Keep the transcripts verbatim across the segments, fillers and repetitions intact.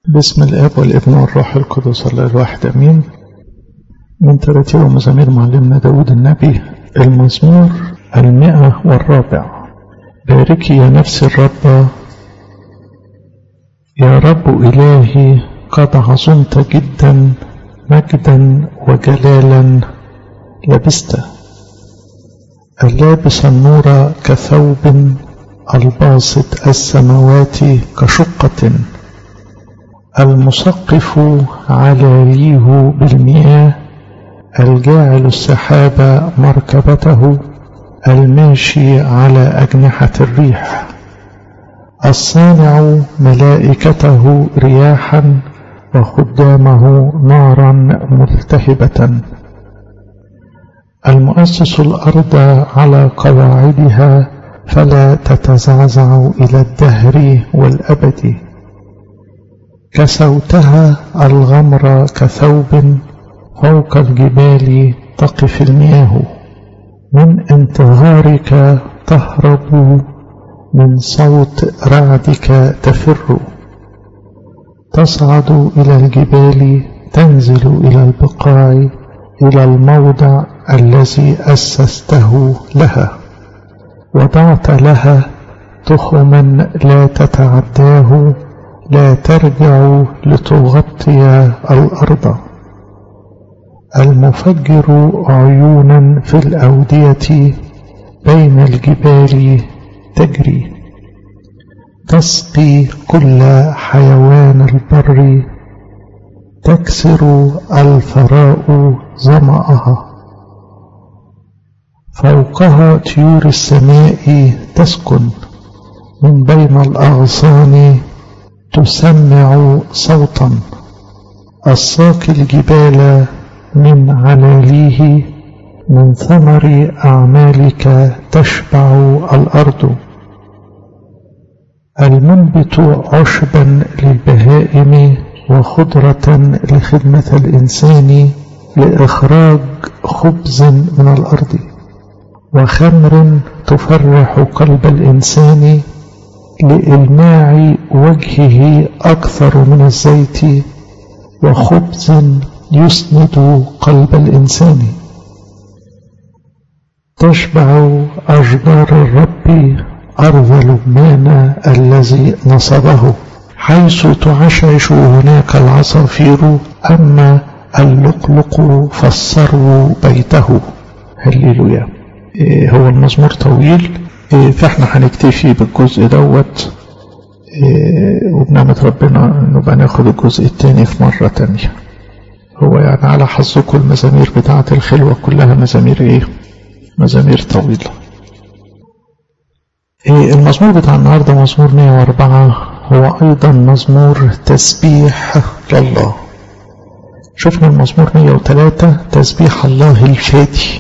باسم الآب والابن والروح القدس الله الواحد أمين. من تراتيب ومزامير معلمنا داود النبي المزمور المئة والرابع. باركي يا نفسي الرب، يا رب إلهي قد عظمت جدا، مجدا وجلالا لبست، اللابس النور كثوب، الباسط السماوات كشقة، المسقف علاليه بالمياه، الجاعل السحاب مركبته، الماشي على أجنحة الريح، الصانع ملائكته رياحا وخدامه نارا ملتهبة، المؤسس الأرض على قواعدها فلا تتزعزع إلى الدهر والأبد، كسوتها الغمر كثوب، فوق الجبال تقف المياه، من انتظارك تهرب، من صوت رعدك تفر، تصعد إلى الجبال، تنزل إلى البقاع، إلى الموضع الذي أسسته لها، وضعت لها تخما لا تتعداه، لا ترجع لتغطي الأرض، المفجر عيونا في الأودية، بين الجبال تجري، تسقي كل حيوان البر، تكسر الثراء ظمأها، فوقها طيور السماء تسكن، من بين الأغصان تسمع صوتا، الساقي الجبال من علاليه، من ثمر أعمالك تشبع الأرض، المنبت عشبا للبهائم، وخضرة لخدمة الإنسان، لإخراج خبز من الأرض، وخمر تفرح قلب الإنسان، لإلماع وجهه أكثر من الزيت، وخبز يسند قلب الإنسان، تشبع أشجار الرب أرض لبنان الذي نصبه، حيث تعشعش هناك العصافير، أما اللقلق فالثرو بيته. هللويا. إيه هو المزمور طويل، إيه فاحنا هنكتفي بالجزء دوت، إيه وبنعمة ربنا نبقى ناخد الجزء الثاني في مرة تانية. هو يعني على حظكم المزامير بتاعة الخلوة كلها مزامير ايه مزامير طويلة. إيه المزمور بتاع النهاردة مزمور مئة وأربعة، هو أيضا مزمور تسبيح لله. شفنا المزمور مئة وثلاثة تسبيح الله الفادي،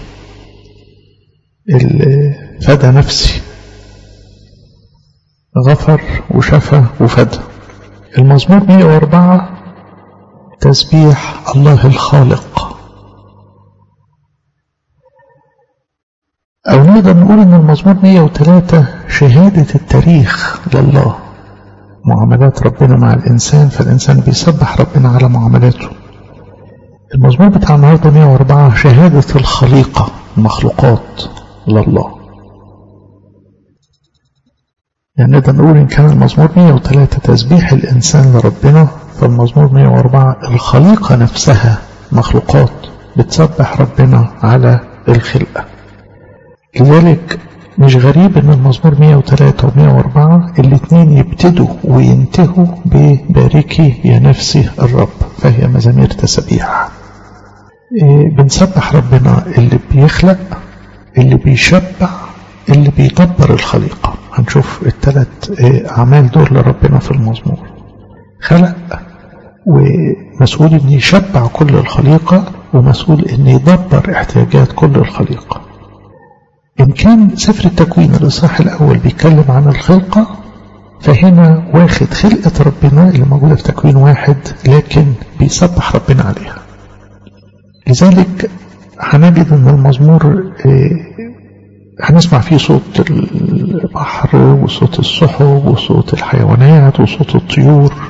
الفدى نفسي، غفر وشفى وفدى. المزمور مئة وأربعة تسبيح الله الخالق، أو نقدر نقول إن المزمور مئة وثلاثة شهادة التاريخ لله، معاملات ربنا مع الإنسان، فالإنسان بيسبح ربنا على معاملاته. المزمور بتاع النهارده مئة وأربعة شهادة الخليقة، المخلوقات لله. يعني نقدر نقول إن كان المزمور مئة وثلاثة تسبيح الإنسان لربنا، فالمزمور مئة وأربعة الخليقة نفسها، مخلوقات بتسبح ربنا على الخلقة. لذلك مش غريب ان المزمور مئة وثلاثة ومئة وأربعة الاثنين يبتدوا وينتهوا بباركي يا نفسي الرب، فهي مزامير تسبيح. إيه بنسبح ربنا اللي بيخلق، اللي بيشبع، اللي بيدبر الخليقة. هنشوف الثلاث إيه أعمال دول لربنا في المزمور. خلق، ومسؤول ان يشبع كل الخليقة، ومسؤول ان يدبر احتياجات كل الخليقة. إن كان سفر التكوين الإصحاح الأول بيتكلم عن الخلقة، فهنا واخد خلقة ربنا اللي موجودة في تكوين واحد، لكن بيسبح ربنا عليها. لذلك هنجد أن المزمور هنسمع فيه صوت البحر وصوت السحب وصوت الحيوانات وصوت الطيور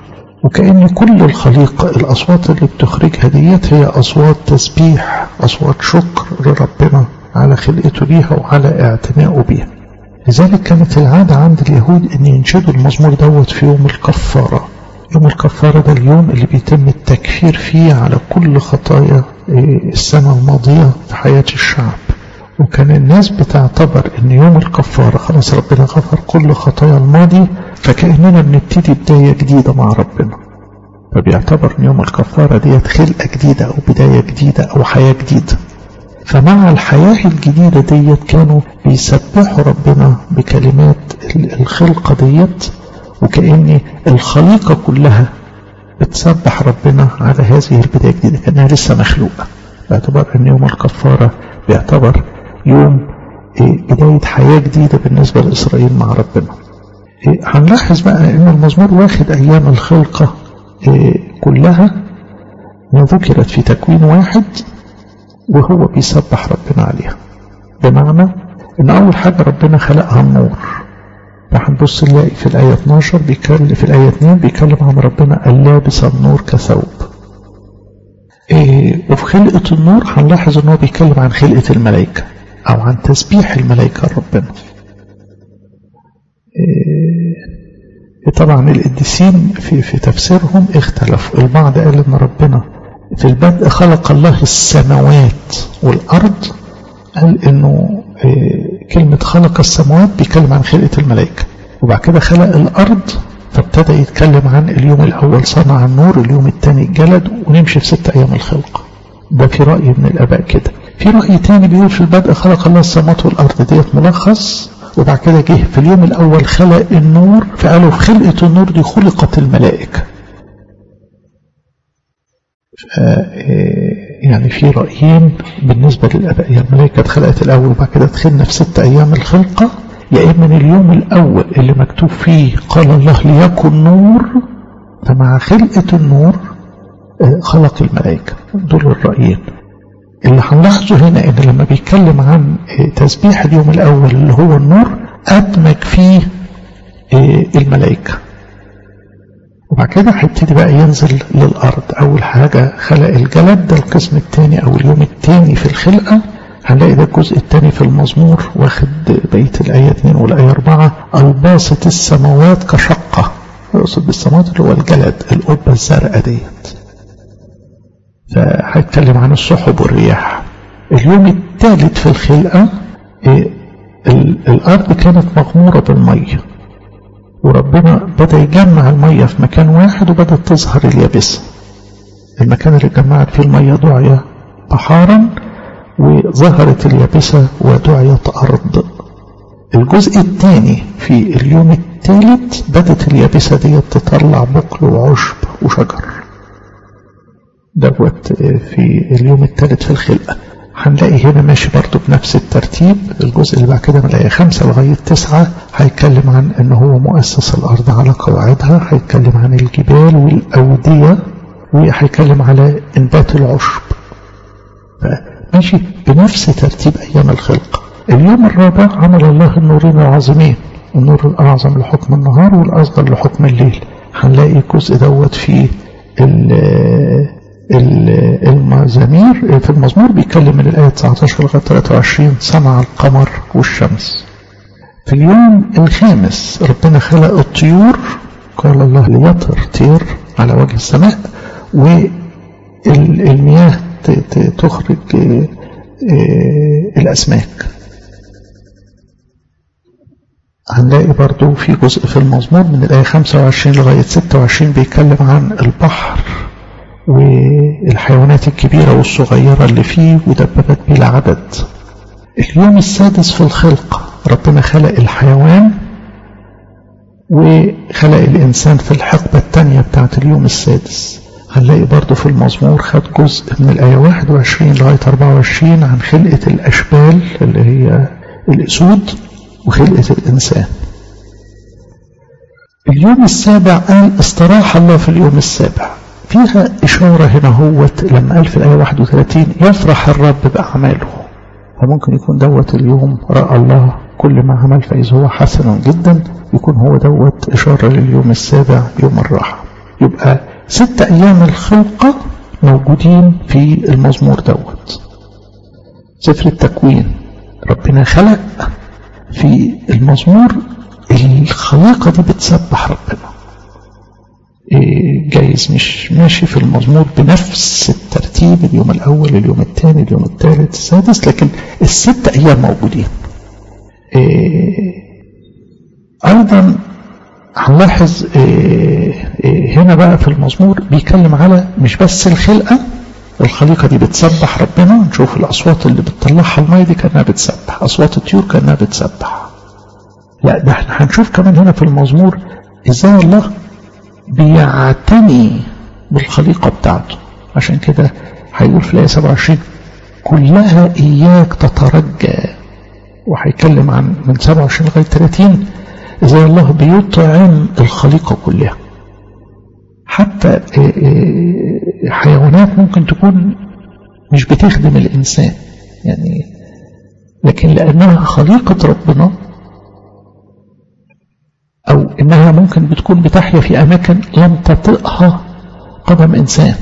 وكأن كل الخليقة الأصوات اللي بتخرجها ديت هي أصوات تسبيح، أصوات شكر لربنا على خلقته ليها وعلى اعتنائه بيها. لذلك كانت العادة عند اليهود أن ينشدوا المزمور دوت في يوم الكفارة. يوم الكفارة ده اليوم اللي بيتم التكفير فيه على كل خطايا السنة الماضية في حياة الشعب. وكان الناس بتعتبر أن يوم الكفارة خلاص ربنا غفر كل خطايا الماضي، فكأننا بنبتدي بداية جديدة مع ربنا. فبيعتبر أن يوم الكفارة ديت خلقة جديدة أو بداية جديدة أو حياة جديدة. فمع الحياة الجديدة ديت كانوا بيسبحوا ربنا بكلمات الخلقة ديت، وكأن الخليقة كلها بتسبح ربنا على هذه البداية الجديدة كأنها لسه مخلوقة. باعتبار أن يوم الكفارة بيعتبر يوم بداية حياة جديدة بالنسبة لإسرائيل مع ربنا. هنلاحظ بقى أن المزمور واخد أيام الخلقة كلها ما ذكرت في تكوين واحد وهو بيسبح ربنا عليها. بمعنى أن أول حاجة ربنا خلقها النور، فهنبص نلاقي في الآية اتناشر بيكلم، في الآية اتنين بيكلم عن ربنا اللابس النور كثوب. إيه وفي خلقة النور هنلاحظ أنه بيكلم عن خلقة الملائكة أو عن تسبيح الملائكة ربنا. إيه طبعا القديسين في, في تفسيرهم اختلفوا. البعض قال أن ربنا في البدء خلق الله السماوات والأرض، قال أنه إيه كلمة خلق السماوات بيكلم عن خلقة الملائكة، وبعد كده خلق الأرض فابتدى يتكلم عن اليوم الأول صنع النور، اليوم الثاني الجلد، ونمشي في ست أيام الخلق. ده في رأي من الآباء كده. في رأي تاني بيقول في البدء خلق الله السماوات والأرض، ديت ملخص، وبعد كده جه في اليوم الأول خلق النور، فقالوا في خلقة النور دي خلقت الملائكة. يعني في رأيين بالنسبة للآباء، يعني الملائكة اتخلقت الأول وبعد كده دخلنا في ست أيام الخلقة، يا إما من اليوم الأول اللي مكتوب فيه قال الله ليكن نور، فمع خلقة النور خلق الملائكة. دول الرأيين. اللي هنلاحظه هنا إن لما بيتكلم عن تسبيح اليوم الأول اللي هو النور أدمج فيه الملائكة، وبعد كده هيبتدي بقى ينزل للأرض. أول حاجة خلق الجلد، ده القسم الثاني أو اليوم الثاني في الخلقة. هنلاقي ده الجزء الثاني في المزمور واخد بقية الآية اثنين والآية أربعة. الباسط السماوات كشقة، يقصد بالسماوات اللي هو الجلد، القبة الزرقاء ديت. فهيتكلم عن السحب والرياح. اليوم الثالث في الخلقة الأرض كانت مغمورة بالمية، وربنا بدأ يجمع المية في مكان واحد وبدأت تظهر اليابسة. المكان اللي جمعت فيه المية دعي بحارا، وظهرت اليابسة ودعيت أرض. الجزء الثاني في اليوم الثالث بدأت اليابسة دي تطلع بقل وعشب وشجر. دوت في اليوم الثالث في الخلقة. هنلاقي هنا ماشي برضو بنفس الترتيب. الجزء اللي بعد كده من الآية خمسة لغاية تسعة هيتكلم عن أنه هو مؤسس الأرض على قواعدها، هيتكلم عن الجبال والأودية، وهيتكلم على إنبات العشب. ماشي بنفس ترتيب أيام الخلق. اليوم الرابع عمل الله النورين العظيمين، النور الأعظم لحكم النهار والأصغر لحكم الليل. هنلاقي الجزء دوت في المزامير. في المزمور بيتكلم من الآية تسعة عشر لغاية ثلاثة وعشرين صنع القمر والشمس. في اليوم الخامس ربنا خلق الطيور، قال الله ليطر طير على وجه السماء، والمياه تخرج الأسماك. هنلاقي برضو في جزء في المزمور من الآية خمسة وعشرين لغاية ستة وعشرين بيتكلم عن البحر والحيوانات الكبيرة والصغيرة اللي فيه ودبابات بلا عدد. اليوم السادس في الخلق ربنا خلق الحيوان وخلق الإنسان في الحقبة الثانية بتاعت اليوم السادس. هنلاقي برضو في المزمور خد جزء من الآية واحد وعشرين لغاية أربعة وعشرين عن خلقة الأشبال اللي هي الأسود وخلقة الإنسان. اليوم السابع قال استراح الله في اليوم السابع، فيها إشارة هنا هوت لما قال في الآية واحد وثلاثين يفرح الرب بأعماله. فممكن يكون دوت اليوم رأى الله كل ما عمل فإذا هو حسن جدا، يكون هو دوت إشارة لليوم السابع يوم الراحة. يبقى ست أيام الخلقة موجودين في المزمور دوت. سفر التكوين ربنا خلق، في المزمور الخليقة دي بتسبح ربنا. إيه جايز مش ماشي في المزمور بنفس الترتيب، اليوم الأول اليوم الثاني اليوم الثالث السادس، لكن الست أيام موجودين. إيه أيضا هنلاحظ إيه إيه هنا بقى في المزمور بيتكلم على مش بس الخلقة، الخليقة دي بتسبح ربنا. نشوف الأصوات اللي بتطلعها المية دي كأنها بتسبح، أصوات الطيور كأنها بتسبح. لا ده احنا هنشوف كمان هنا في المزمور ازاي الله بيعتني بالخليقة بتاعته. عشان كده هيقول في الآية سبعة وعشرين كلها إياك تترجى، وهيتكلم عن من سبعة وعشرين لغاية ثلاثين ازاي الله بيطعم الخليقة كلها. حتى حيوانات ممكن تكون مش بتخدم الإنسان يعني، لكن لأنها خليقة ربنا، أو إنها ممكن بتكون بتحيا في أماكن لم تطئها قدم إنسان،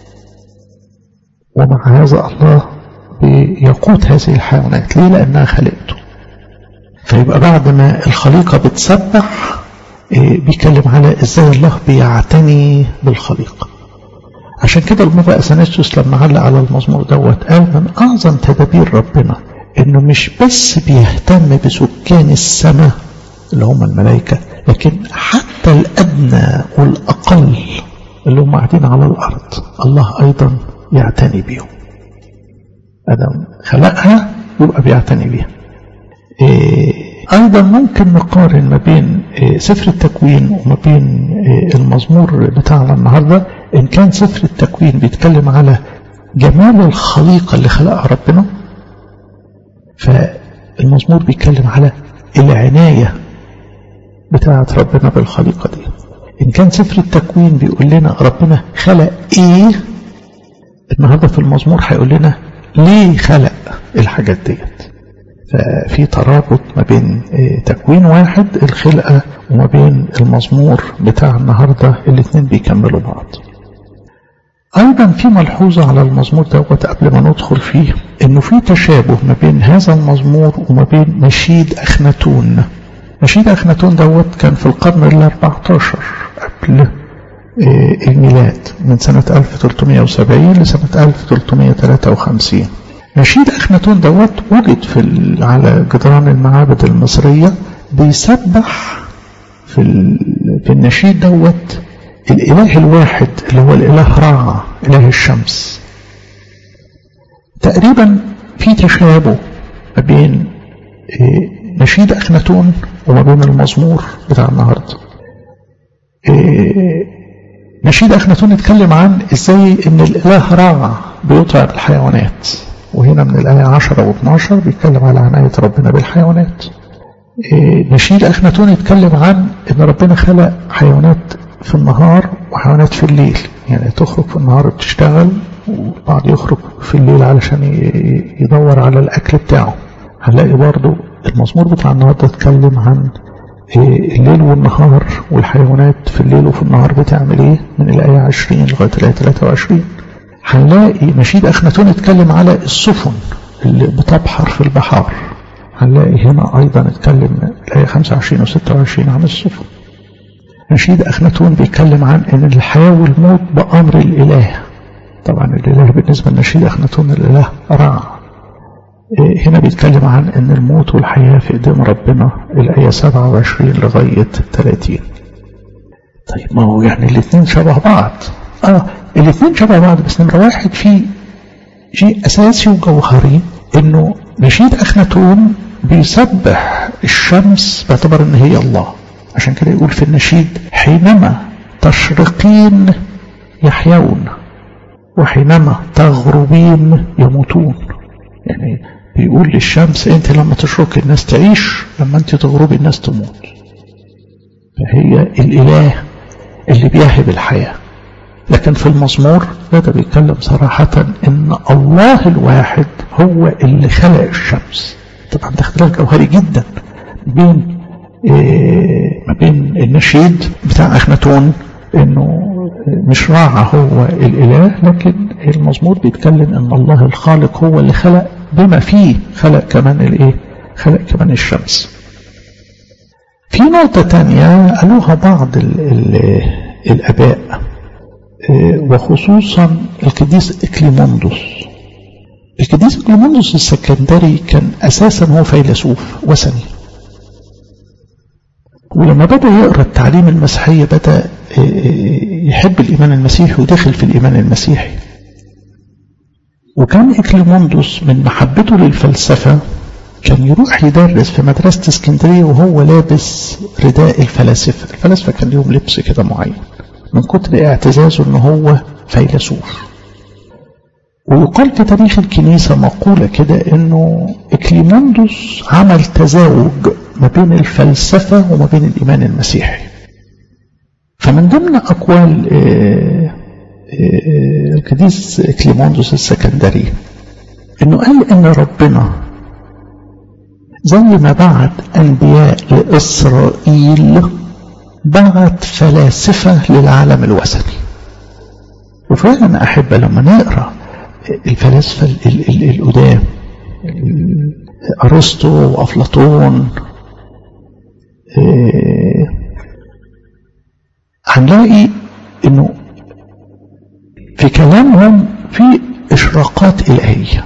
ومع هذا الله بيقود هذه الحيوانات. ليه؟ لأنها خلقته. فيبقى بعد ما الخليقة بتسبح بيتكلم على إزاي الله بيعتني بالخليقة. عشان كده المبقى أثناسيوس لما علق على المزمور دوت قال من أعظم تدابير ربنا إنه مش بس بيهتم بسكان السماء اللي هم الملائكة، لكن حتى الأدنى والأقل اللي هم قاعدين على الأرض الله أيضا يعتني بيهم. أدم خلقها يبقى بيعتني بيها. إيه أيضا ممكن نقارن ما بين إيه سفر التكوين وما بين إيه المزمور بتاعنا النهاردة. إن كان سفر التكوين بيتكلم على جمال الخليقة اللي خلقها ربنا، فالمزمور بيتكلم على العناية بتاعة ربنا بالخليقة دي. إن كان سفر التكوين بيقول لنا ربنا خلق إيه، النهاردة في المزمور هيقول لنا ليه خلق الحاجات ديت. ففي ترابط ما بين تكوين واحد الخلقة وما بين المزمور بتاع النهاردة، الاثنين بيكملوا بعض. أيضا في ملحوظة على المزمور دوت قبل ما ندخل فيه، إنه في تشابه ما بين هذا المزمور وما بين نشيد أخناتون. نشيد أخناتون دوت كان في القرن الأربعتاشر قبل الميلاد، من سنة ألف وثلاثمائة وسبعين لسنة ألف وثلاثمائة وثلاثة وخمسين. نشيد أخناتون دوت وجد في على جدران المعابد المصرية، بيسبح في, في النشيد دوت الإله الواحد اللي هو الإله رع، إله الشمس. تقريبا في تشابه ما بين نشيد أخناتون وما بين المزمور بتاع النهاردة. نشيد أخناتون يتكلم عن إزاي إن الإله رع بيطعم الحيوانات، وهنا من الآية عشرة واثناشر بيتكلم على عناية ربنا بالحيوانات. نشيد أخناتون يتكلم عن إن ربنا خلق حيوانات في النهار وحيوانات في الليل، يعني تخرج في النهار بتشتغل وبعض يخرج في الليل علشان يدور على الأكل بتاعه. هنلاقي برضو المزمور بتاع النهاردة اتكلم عن الليل والنهار والحيوانات في الليل وفي النهار بتعمل ايه، من الآية عشرين لغاية الآية ثلاثة وعشرين. هنلاقي نشيد أخناتون اتكلم على السفن اللي بتبحر في البحار. هنلاقي هنا أيضا اتكلم الآية خمسة وعشرين و ستة وعشرين عن السفن. نشيد أخناتون بيتكلم عن ان الحياة والموت بأمر الإله. طبعا الإله بالنسبة لنشيد أخناتون الإله رع. هنا بيتكلم عن ان الموت والحياة في ايدين ربنا، الآية سبعة وعشرين لغاية ثلاثين. طيب ما هو يعني الاثنين شبه بعض. اه الاثنين شبه بعض، بس نمرة واحد في شيء اساسي وجوهري، انه نشيد أخناتون بيسبح الشمس باعتبار ان هي الله. عشان كده يقول في النشيد حينما تشرقين يحيون وحينما تغربين يموتون. يعني بيقول للشمس انت لما تشرق الناس تعيش، لما انت تغربي الناس تموت. فهي الإله اللي بيهب الحياة. لكن في المزمور ده بيتكلم صراحة ان الله الواحد هو اللي خلق الشمس. طبعا ده اختلاف جوهري جدا بين إيه ما بين النشيد بتاع أخناتون انه مش راعى هو الإله، لكن المزمور بيتكلم ان الله الخالق هو اللي خلق، بما فيه خلق كمان الايه، خلق كمان الشمس. في نقطة تانية قالوها بعض ال ال الآباء وخصوصا القديس إكليموندوس. القديس إكليموندوس السكندري كان أساسا هو فيلسوف وثني، ولما بدأ يقرأ التعليم المسيحي بدأ يحب الإيمان المسيحي ودخل في الإيمان المسيحي. وكان إكليموندوس من محبته للفلسفة كان يروح يدرس في مدرسة اسكندرية وهو لابس رداء الفلاسفة. الفلاسفة كان لهم لبس كده معين من كتر اعتزازه ان هو فيلسوف. ويقال في تاريخ الكنيسة مقولة كده انه إكليموندوس عمل تزاوج ما بين الفلسفة وما بين الإيمان المسيحي. فمن ضمن أقوال القديس إكليموندوس السكندري انه قال ان ربنا زي ما بعت أنبياء لإسرائيل بعت فلاسفة للعالم الوثني. وفعلا أحب لما نقرأ الفلاسفة القدام أرسطو وأفلاطون هنلاقي إنه في كلامهم في إشراقات إلهية.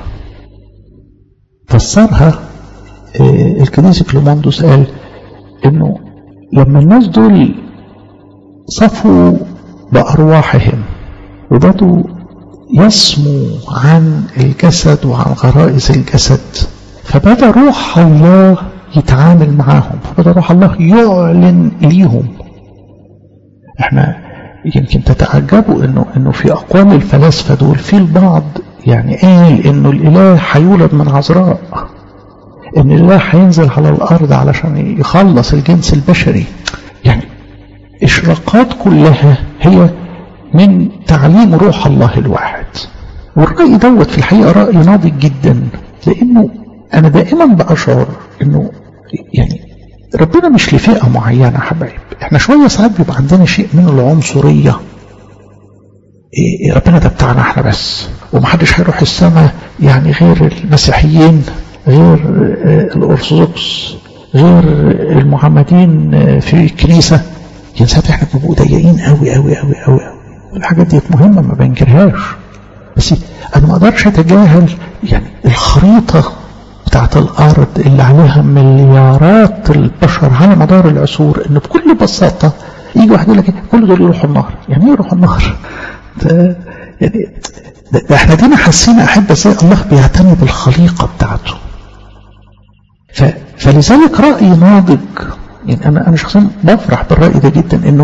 فسرها القديس إكليموندوس قال إنه لما الناس دول صفوا بأرواحهم وبدوا يسموا عن الجسد وعن غرائز الجسد، فبدأ روح الله يتعامل معاهم، فبدأ روح الله يعلن ليهم. احنا يمكن تتعجبوا انه انه في اقوال الفلاسفه دول في البعض يعني قال انه الاله هيولد من عذراء، ان الله هينزل على الارض علشان يخلص الجنس البشري. يعني اشراقات كلها هي من تعليم روح الله الواحد. والرأي دوت في الحقيقة رأي ناضج جدا، لانه انا دائما بأشعر انه يعني ربنا مش لفئة معينة حبايب. احنا شوية ساعات بيبقى عندنا شيء من العنصرية، إيه ربنا ده بتاعنا احنا بس، ومحدش هيروح السماء يعني غير المسيحيين، غير الأرثوذكس، غير المعمدين في الكنيسة. يعني ساعات احنا بنبقوا ضيقين قوي قوي قوي قوي. الحاجات دي مهمة ما بنكرهاش، بس انا ما اقدرش اتجاهل يعني الخريطة بتاعت الارض اللي عليها مليارات البشر على مدار العصور، ان بكل بساطة يجي واحد يقول لك كل دول يروحوا النار. يعني ايه يروحوا النار؟ ده يعني ده, ده احنا دينا حاسين احب ازاي الله بيعتني بالخليقة بتاعته. ف فلذلك رأي ناضج. يعني انا انا شخصيا بفرح بالرأي ده جدا، انه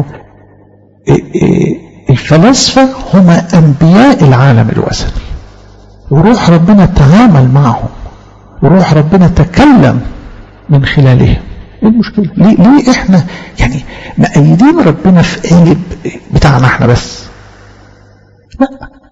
الفلاسفة هم انبياء العالم الوثني، وروح ربنا تعامل معهم، وروح ربنا تكلم من خلالهم. ايه المشكلة؟ ليه, ليه احنا يعني مأيدين ربنا في قالب بتاعنا احنا بس؟ لا.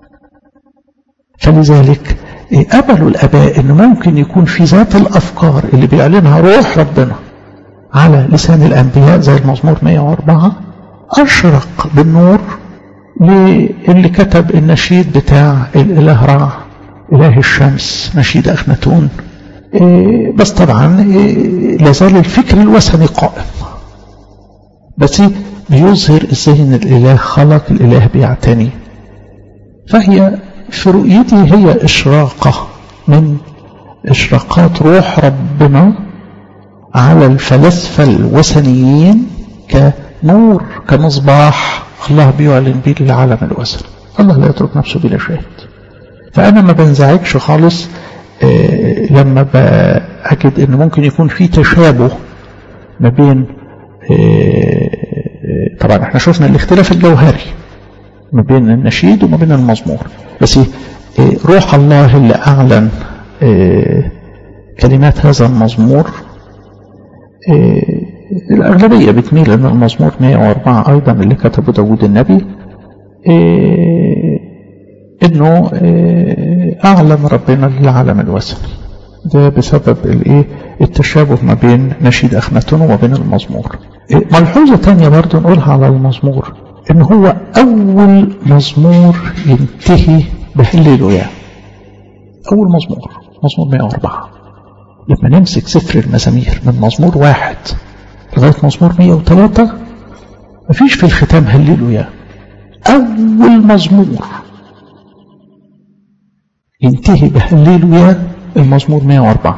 فلذلك قبلوا الآباء إنه ممكن يكون في ذات الأفكار اللي بيعلنها روح ربنا على لسان الأنبياء زي المزمور مئة وأربعة أشرق بالنور للي كتب النشيد بتاع الإله رع إله الشمس، نشيد أخناتون. إيه بس طبعا إيه لازال الفكر الوثني قائم، بس بيظهر ازاي ان الإله خلق، الإله بيعتني. فهي في رؤيتي هي إشراقة من إشراقات روح ربنا على الفلاسفة الوثنيين كنور، كمصباح الله بيعلن به للعالم الوثني. الله لا يترك نفسه بلا شاهد. فأنا ما بنزعجش خالص آه لما بأجد إن ممكن يكون في تشابه ما بين آه طبعا احنا شفنا الاختلاف الجوهري ما بين النشيد وما بين المزمور، بس آه روح الله اللي أعلن آه كلمات هذا المزمور آه الأغلبية بتميل أن المزمور مئة وأربعة أيضا اللي كتبه داود النبي آه انه اعلن ربنا للعالم الوثني. ده بسبب الايه التشابه ما بين نشيد اخناتون وما بين المزمور. ملحوظة تانية برضو نقولها على المزمور، ان هو اول مزمور ينتهي بهللويا. اول مزمور مزمور مئة وأربعة. لما نمسك سفر المزامير من مزمور واحد لغاية مزمور مئة وثلاثة مفيش في الختام هللويا. اول مزمور ينتهي بهللويا المزمور مئة وأربعة.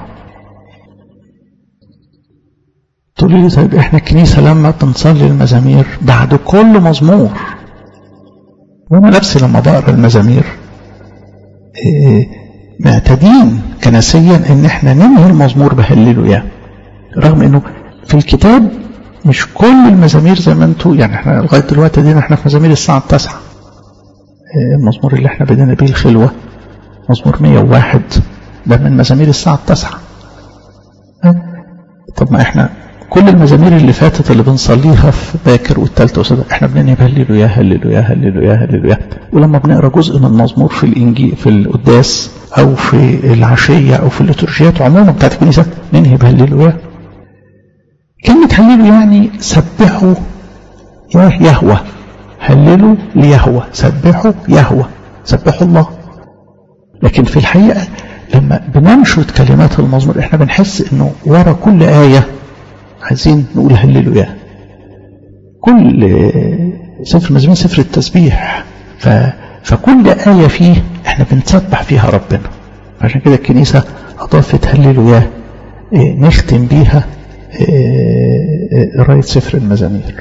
تقولي لي طيب احنا الكنيسة لما بنصلي المزامير بعد كل مزمور، وانا نفسي لما بقرا المزامير اه معتادين كنسيا ان احنا ننهي المزمور بهللويا، رغم انه في الكتاب مش كل المزامير زي ما انتوا يعني. احنا لغايه دلوقتي دينا احنا في مزامير الساعه التاسعة. اه المزمور اللي احنا بدينا بيه الخلوه مزمور مئة وواحد ده من مزامير الساعه التاسعة. اه طب ما احنا كل المزامير اللي فاتت اللي بنصليها في باكر والثالثه وسادة احنا بننهي بهللويا هللويا هللويا هللويا. ولما بنقرا جزء من المزمور في الانجيل في القداس او في العشيه او في الليتورجيات عموما بتاعت الكنيسه ننهي بهللويا. كلمه هللويا يعني سبحوا يا يهوه، هللوا ليهوه، سبحوا يهوه، سبحوا الله. لكن في الحقيقه لما بننشد كلمات المزمور احنا بنحس انه ورا كل ايه عايزين نقول هللويا. كل سفر المزامير سفر التسبيح، ف... فكل آية فيه احنا بنسبح فيها ربنا. عشان كده الكنيسة أضافت هللويا نختم بيها قراية سفر المزامير.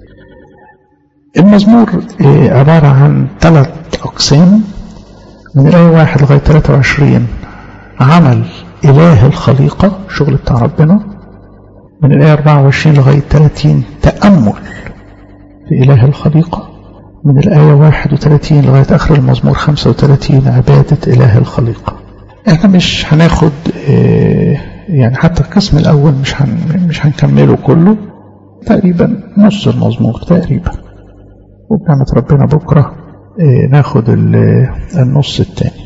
المزمور عبارة عن ثلاث أقسام من الآية واحد لغاية ثلاثة وعشرين عمل إله الخليقة، شغل بتاع ربنا. من الآية أربعة وعشرين لغاية ثلاثين تأمل في إله الخليقة. من الآية واحد وثلاثين لغاية آخر المزمور خمسة وثلاثين عبادة إله الخليقة. احنا مش هناخد اه يعني حتى القسم الأول مش هن مش هنكمله كله، تقريبا نص المزمور تقريبا، وبنعمة ربنا بكرة اه ناخد النص الثاني.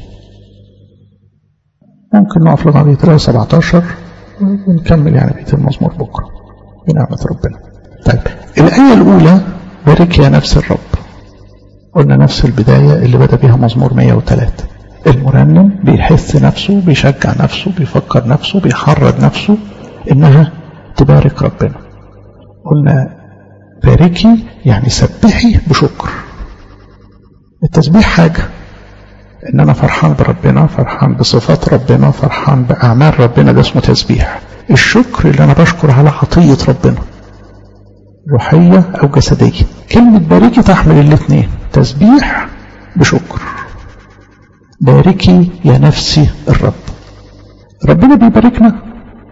ممكن نقف لغاية الآية سبعتاشر ونكمل يعني بيت المزمور بكرة بنعمة ربنا. طيب الآية الأولى بارك يا نفس الرب. قلنا نفس البداية اللي بدأ بها مزمور مئة وثلاثة. المرنم بيحث نفسه، بيشجع نفسه، بيفكر نفسه، بيحرض نفسه إنها تبارك ربنا. قلنا باركي يعني سبحي بشكر. التسبيح حاجة، ان انا فرحان بربنا، فرحان بصفات ربنا، فرحان باعمال ربنا، ده اسمه تسبيح. الشكر اللي انا بشكر على عطية ربنا روحية او جسدية. كلمة باركي تحمل الاثنين، تسبيح بشكر. باركي يا نفسي الرب. ربنا بيباركنا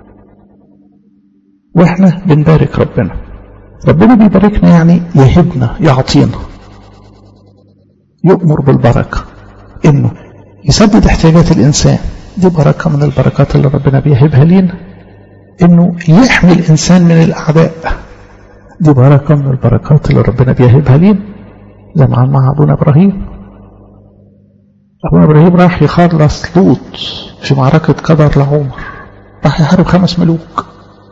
واحنا بنبارك ربنا. ربنا بيباركنا يعني يهبنا، يعطينا، يؤمر بالبركة، انه يسدد احتياجات الانسان. دي بركة من البركات اللي ربنا بيهبها لينا. انه يحمي الانسان من الاعداء، دي بركة من البركات اللي ربنا بيهبها لينا. زي ما عمل مع ابونا ابراهيم. ابونا ابراهيم راح يخلص لوط في معركة قدر لعمر، راح يحارب خمس ملوك.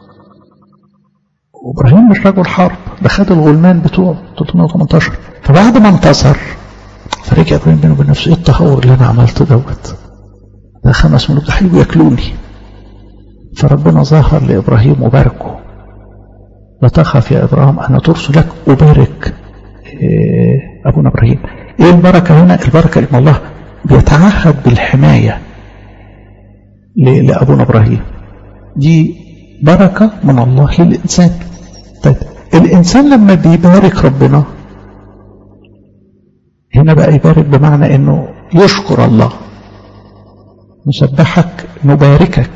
وابراهيم مش رجل حرب، ده خد الغلمان بتوعه ثلاثمائة وثمانية عشر. فبعد ما انتصر فرجع ابراهيم بينه وبين نفسه، ايه التهور اللي انا عملته دوت؟ ده خمس ملوك ده حلو ياكلوني. فربنا ظهر لابراهيم وباركه. لا تخف يا ابراهيم انا ترسل لك وبارك إيه ابونا ابراهيم. ايه البركه هنا؟ البركه ان الله بيتعهد بالحمايه لابونا ابراهيم. دي بركه من الله للانسان. طيب الانسان لما بيبارك ربنا هنا بقى يبارك بمعنى انه يشكر الله. نسبحك، نباركك.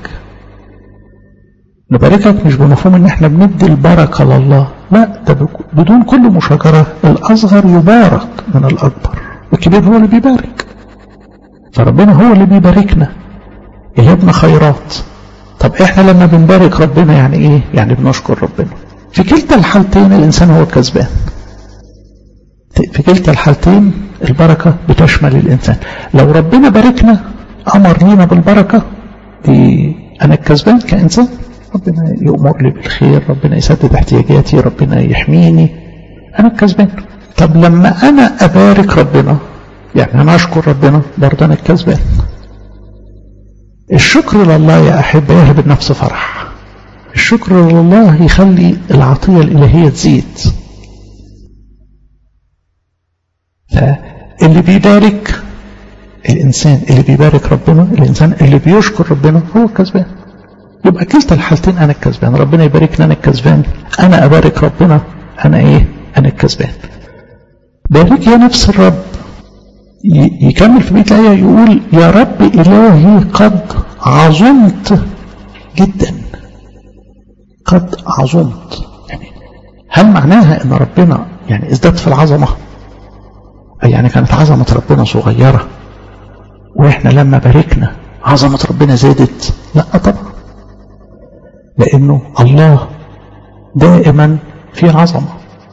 نباركك مش بمفهوم ان احنا بندي البركة لله، لا، ده بدون كل مشاجرة. الاصغر يبارك من الاكبر، الكبير هو اللي بيبارك. فربنا هو اللي بيباركنا، يهبنا خيرات. طب احنا لما بنبارك ربنا يعني ايه؟ يعني بنشكر ربنا. في كلتا الحالتين الانسان هو كسبان. في كلتا الحالتين البركة بتشمل الإنسان. لو ربنا باركنا أمر لينا بالبركة دي أنا الكسبان كإنسان. ربنا يؤمر لي بالخير، ربنا يسدد احتياجاتي، ربنا يحميني، أنا الكسبان. طب لما أنا أبارك ربنا، يعني أنا أشكر ربنا، برضه أنا الكسبان. الشكر لله يا أحبة يهب النفس فرح. الشكر لله يخلي العطية الإلهية تزيد. فاللي بيبارك الإنسان، اللي بيبارك ربنا، الإنسان اللي بيشكر ربنا هو الكسبان. يبقى كلتا الحالتين أنا الكسبان. ربنا يباركني أنا الكسبان، أنا أبارك ربنا أنا إيه؟ أنا الكسبان. بارك يا نفس الرب. يكمل في بيت الآية يقول يا رب إلهي قد عظمت جدا. قد عظمت، يعني هل معناها ان ربنا يعني ازداد في العظمة؟ يعني كانت عظمة ربنا صغيرة واحنا لما باركنا عظمة ربنا زادت؟ لا طبعا، لانه الله دائما في عظمة،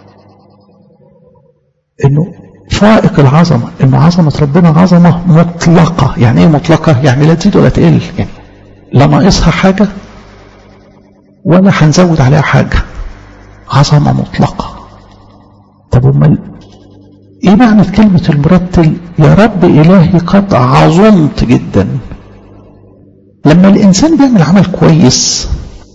انه فائق العظمة، انه عظمة ربنا عظمة مطلقة. يعني ايه مطلقة؟ يعني لا تزيد ولا تقل، يعني لا ناقصها حاجة ولا هنزود عليها حاجة، عظمة مطلقة. طب امال ايه معنى كلمة المرتل يا رب إلهي قد عظمت جدا؟ لما الإنسان بيعمل عمل كويس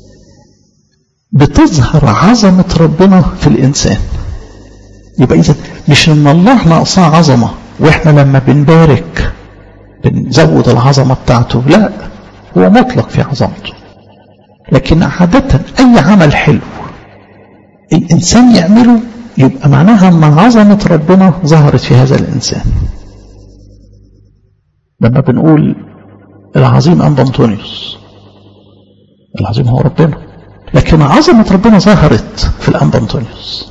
بتظهر عظمة ربنا في الإنسان. يبقى إذا مش إن الله ناقصاه عظمة وإحنا لما بنبارك بنزود العظمة بتاعته، لا، هو مطلق في عظمته. لكن عادة أي عمل حلو الإنسان يعمله يبقى معناها أن عظمة ربنا ظهرت في هذا الإنسان. لما بنقول العظيم أنبا أنطونيوس، العظيم هو ربنا، لكن عظمة ربنا ظهرت في الأنبا أنطونيوس.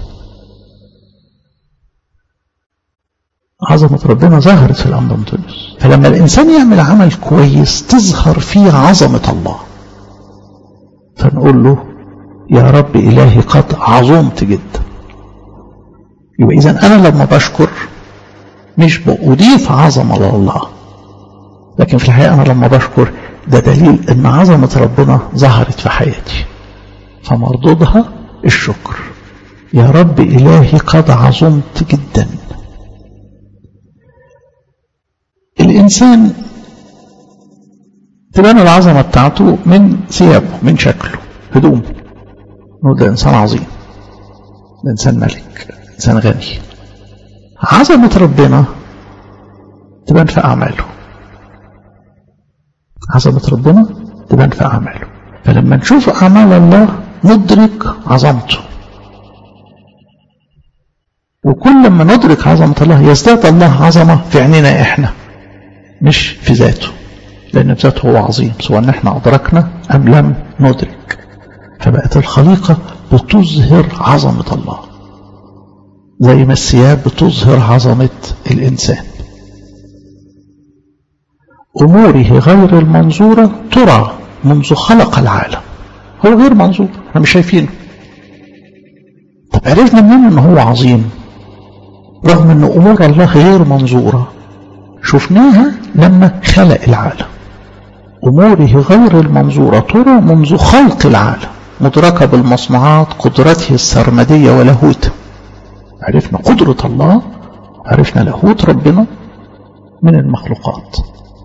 عظمة ربنا ظهرت في الأنبا أنطونيوس. فلما الإنسان يعمل عمل كويس تظهر فيه عظمة الله، فنقول له يا رب إلهي قد عظمت جدا. يبقى إذن أنا لما بشكر مش بأضيف عظمة لله، لكن في الحقيقة أنا لما بشكر ده دليل أن عظمة ربنا ظهرت في حياتي، فمردودها الشكر. يا رب إلهي قد عظمت جدا. الإنسان تبان العظمة بتاعته من ثيابه، من شكله، هدومه، نقول ده إنسان عظيم، ده إنسان ملك، إنسان غني. عظمة ربنا تبان في أعماله. عظمة ربنا تبان في أعماله. فلما نشوف أعمال الله ندرك عظمته، وكل ما ندرك عظمة الله يزداد الله عظمة في عيننا إحنا، مش في ذاته، لأن في ذاته هو عظيم سواء احنا أدركنا أم لم ندرك. فبقت الخليقة بتظهر عظمة الله زي ما الثياب بتظهر عظمة الإنسان. أموره غير المنظورة ترى منذ خلق العالم. هو غير منظور، احنا مش شايفينه. طب عرفنا منين ان هو عظيم رغم ان أمور الله غير منظورة؟ شفناها لما خلق العالم. أموره غير المنظورة ترى منذ خلق العالم، مدركة بالمصنوعات، قدرته السرمدية ولاهوته. عرفنا قدرة الله، عرفنا لاهوت ربنا من المخلوقات.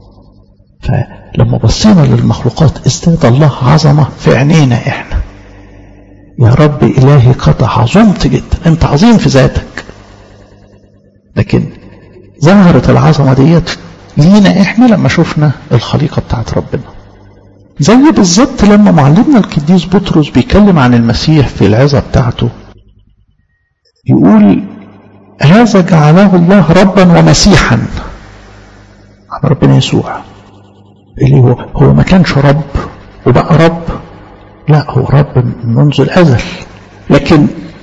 فلما بصينا للمخلوقات ازداد الله عظمة في عينينا احنا. يا رب إلهي قد عظمت جدا، انت عظيم في ذاتك، لكن ظهرت العظمة ديت لينا احنا لما شفنا الخليقة بتاعت ربنا. زي بالظبط لما معلمنا القديس بطرس بيتكلم عن المسيح في العظة بتاعته، يقول هذا جعله الله ربا ومسيحا. عن ربنا يسوع اللي هو هو ما كانش رب وبقى رب، لا، هو رب منذ الأزل، لكن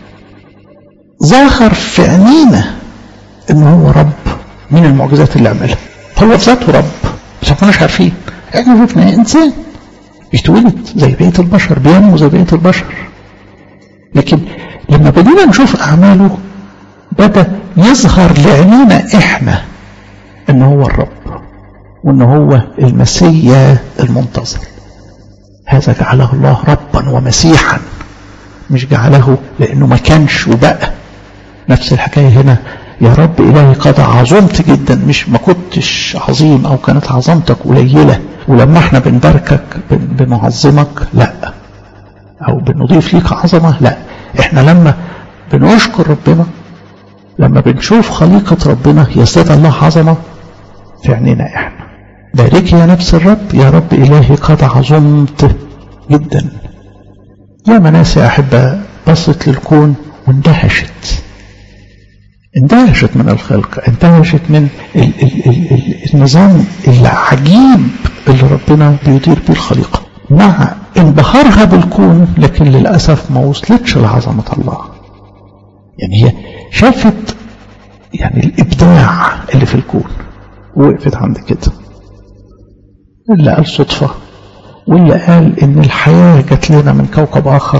ظهر في عينينا انه هو رب من المعجزات اللي عملها. هو في ذاته رب بس ما كناش عارفين. احنا شفنا انسان بيتولد زي بقية البشر، بينمو زي بقية البشر، لكن لما بدينا نشوف اعماله بدا يظهر لعينينا احنا ان هو الرب وان هو المسيا المنتظر. هذا جعله الله ربا ومسيحا، مش جعله لانه ما كانش وبقى، نفس الحكاية هنا، يا رب إلهي قد عظمت جدا، مش ما كنتش عظيم أو كانت عظمتك قليلة ولما احنا بنباركك بنعظمك، لا، أو بنضيف ليك عظمة، لا، احنا لما بنشكر ربنا، لما بنشوف خليقة ربنا يزداد الله عظمة في عينينا احنا. بارك يا نفس الرب، يا رب إلهي قد عظمت جدا. يا ناس يا أحبة بصت للكون واندهشت، اندهشت من الخلق، اندهشت من ال ال ال ال النظام العجيب اللي ربنا بيدير به الخليقة، مع انبهارها بالكون، لكن للأسف ما وصلتش لعظمة الله. يعني هي شافت يعني الإبداع اللي في الكون ووقفت عند كده. اللي قال صدفة، واللي قال إن الحياة جات لنا من كوكب آخر.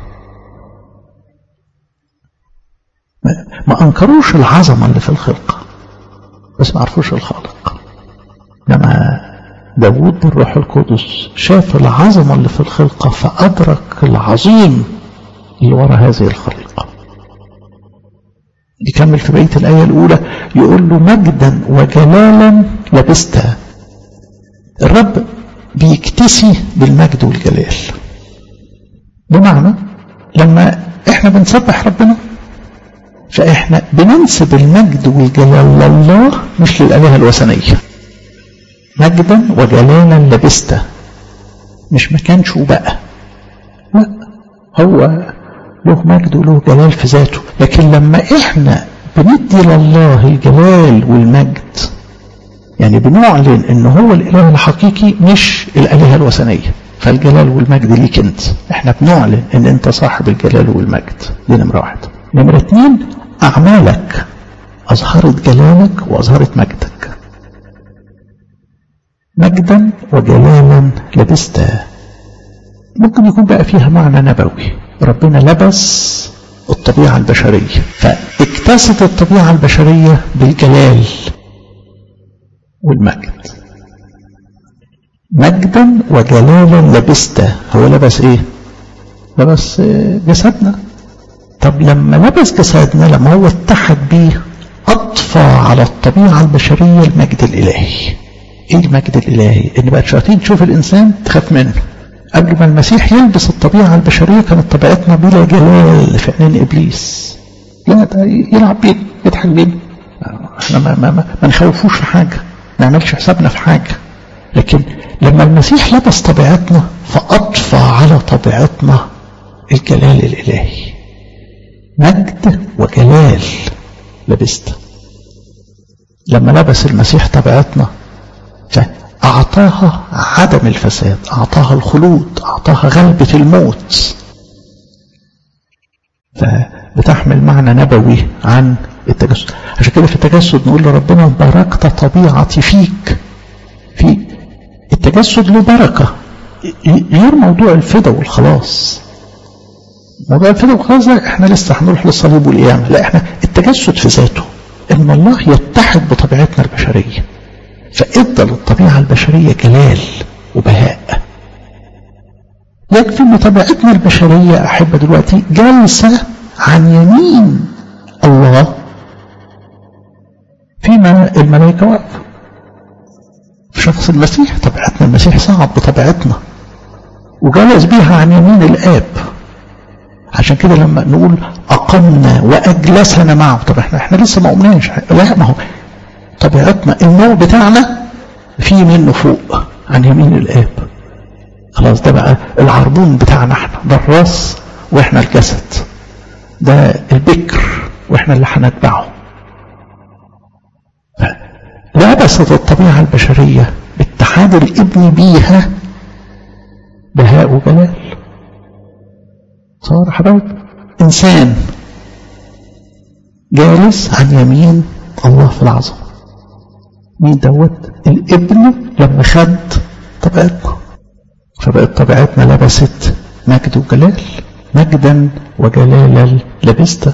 ما أنكروش العظمة اللي في الخلق، بس ما عرفوش الخالق. لما داود بالروح القدس شاف العظمة اللي في الخلقة فأدرك العظيم اللي وراء هذه الخليقة. يكمل في بقية الآية الأولى يقول له مجدا وجلالا لبستا. الرب بيكتسي بالمجد والجلال، بمعنى لما احنا بنسبح ربنا فاحنا بننسب المجد والجلال لله مش للآلهة الوثنية. مجدا وجلالا لبستا، مش مكان شو بقى، لا، هو له مجد وله جلال في ذاته. لكن لما احنا بندي لله الجلال والمجد، يعني بنعلن ان هو الاله الحقيقي مش الالهه الوثنيه، فالجلال والمجد ليك انت. احنا بنعلن ان انت صاحب الجلال والمجد. دي نمره واحد. نمره اتنين، اعمالك اظهرت جلالك واظهرت مجدك. مجدا وجلالا لبستا، ممكن يكون بقى فيها معنى نبوي. ربنا لبس الطبيعه البشريه، فاكتست الطبيعه البشريه بالجلال والمجد. مجدا وجلالا لبسته، هو لبس ايه؟ لبس جسدنا. طب لما لبس جسدنا، لما هو اتحد بيه، اضفى على الطبيعة البشرية المجد الالهي. ايه المجد الالهي؟ ان بقى الشياطين تشوف الانسان تخاف منه. قبل ما المسيح يلبس الطبيعة البشرية كانت طبيعتنا بلا جلال في عينين ابليس. لا، ده يلعب بينا، يضحك بينا، احنا ما, ما, ما, ما نخوفوش في حاجة، ما نعملش حسابنا في حاجة. لكن لما المسيح لبس طبيعتنا فأضفى على طبيعتنا الجلال الإلهي. مجد وجلال لبسته. لما لبس المسيح طبيعتنا فأعطاها عدم الفساد، أعطاها الخلود، أعطاها غلبة الموت. فبتحمل معنى نبوي عن التجسد. عشان كده في التجسد نقول لربنا باركت طبيعتي فيك. في التجسد له بركة، غير موضوع الفدا والخلاص. موضوع الفدا والخلاص ده احنا لسه هنروح للصليب والقيامة. لا، احنا التجسد في ذاته ان الله يتحد بطبيعتنا البشرية، فادى للطبيعة البشرية جلال وبهاء. يكفي ان طبيعتنا البشرية احبة دلوقتي جالسة عن يمين الله فيما الملائكة واقفة. في شخص المسيح طبيعتنا المسيح صعد بطبيعتنا وجلس بيها عن يمين الآب. عشان كده لما نقول أقمنا وأجلسنا معه، طب احنا احنا لسه ما قمناش، لا، ما هو طبيعتنا النوع بتاعنا فيه منه فوق عن يمين الآب. خلاص، ده بقى العربون بتاعنا احنا، ده الراس واحنا الجسد، ده البكر واحنا اللي هنتبعه. لبست الطبيعة البشرية باتحاد الابن بيها بهاء وجلال. صار حبايب إنسان جالس عن يمين الله في العظمة. مين دوت؟ الابن لما خد طبيعتنا، فبقت طبيعتنا لبست مجد وجلال. مجدا وجلالا لبسته.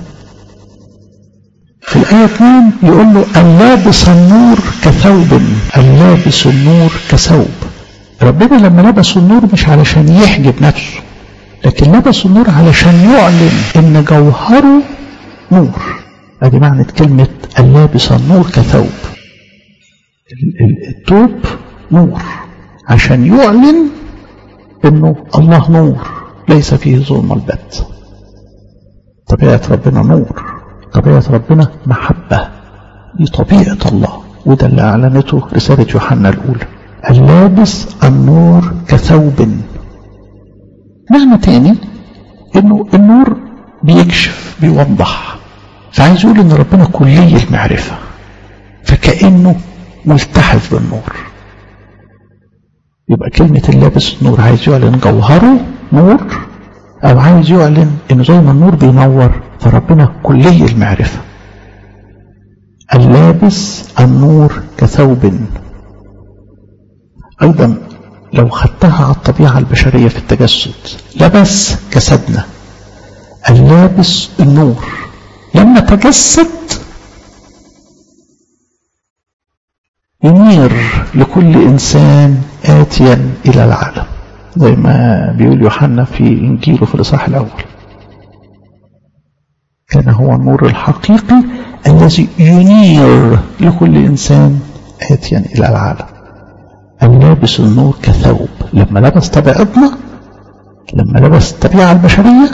في الآية اثنين يقول له اللابس النور كثوب، اللابس النور كثوب. ربنا لما لبس النور مش علشان يحجب نفسه، لكن لبس النور علشان يعلن ان جوهره نور. ادي معنى كلمة اللابس النور كثوب. الثوب نور عشان يعلن انه الله نور ليس فيه ظلم البت. طبيعة ربنا نور، طبيعة ربنا محبة، دي طبيعة الله، وده اللي اعلنته رسالة يوحنا الاولى، اللابس النور كثوب. معنى تاني انه النور بيكشف بيوضح، فعايز يقول ان ربنا كلي المعرفة، فكأنه ملتحف بالنور. يبقى كلمة اللابس النور عايز يعلن جوهره نور، او عايز يعلن ان زي ما النور بينور فربنا كلي المعرفة. اللابس النور كثوب. ايضا لو خدتها على الطبيعة البشرية في التجسد، لبس كسبنا، اللابس النور لما تجسد ينير لكل إنسان آتيا إلى العالم، زي ما بيقول يوحنا في إنجيله في الإصحاح الأول، كان هو النور الحقيقي الذي ينير لكل إنسان آتيا إلى العالم. اللابس النور كثوب، لما لبس طبيعتنا، لما لبس الطبيعة البشرية،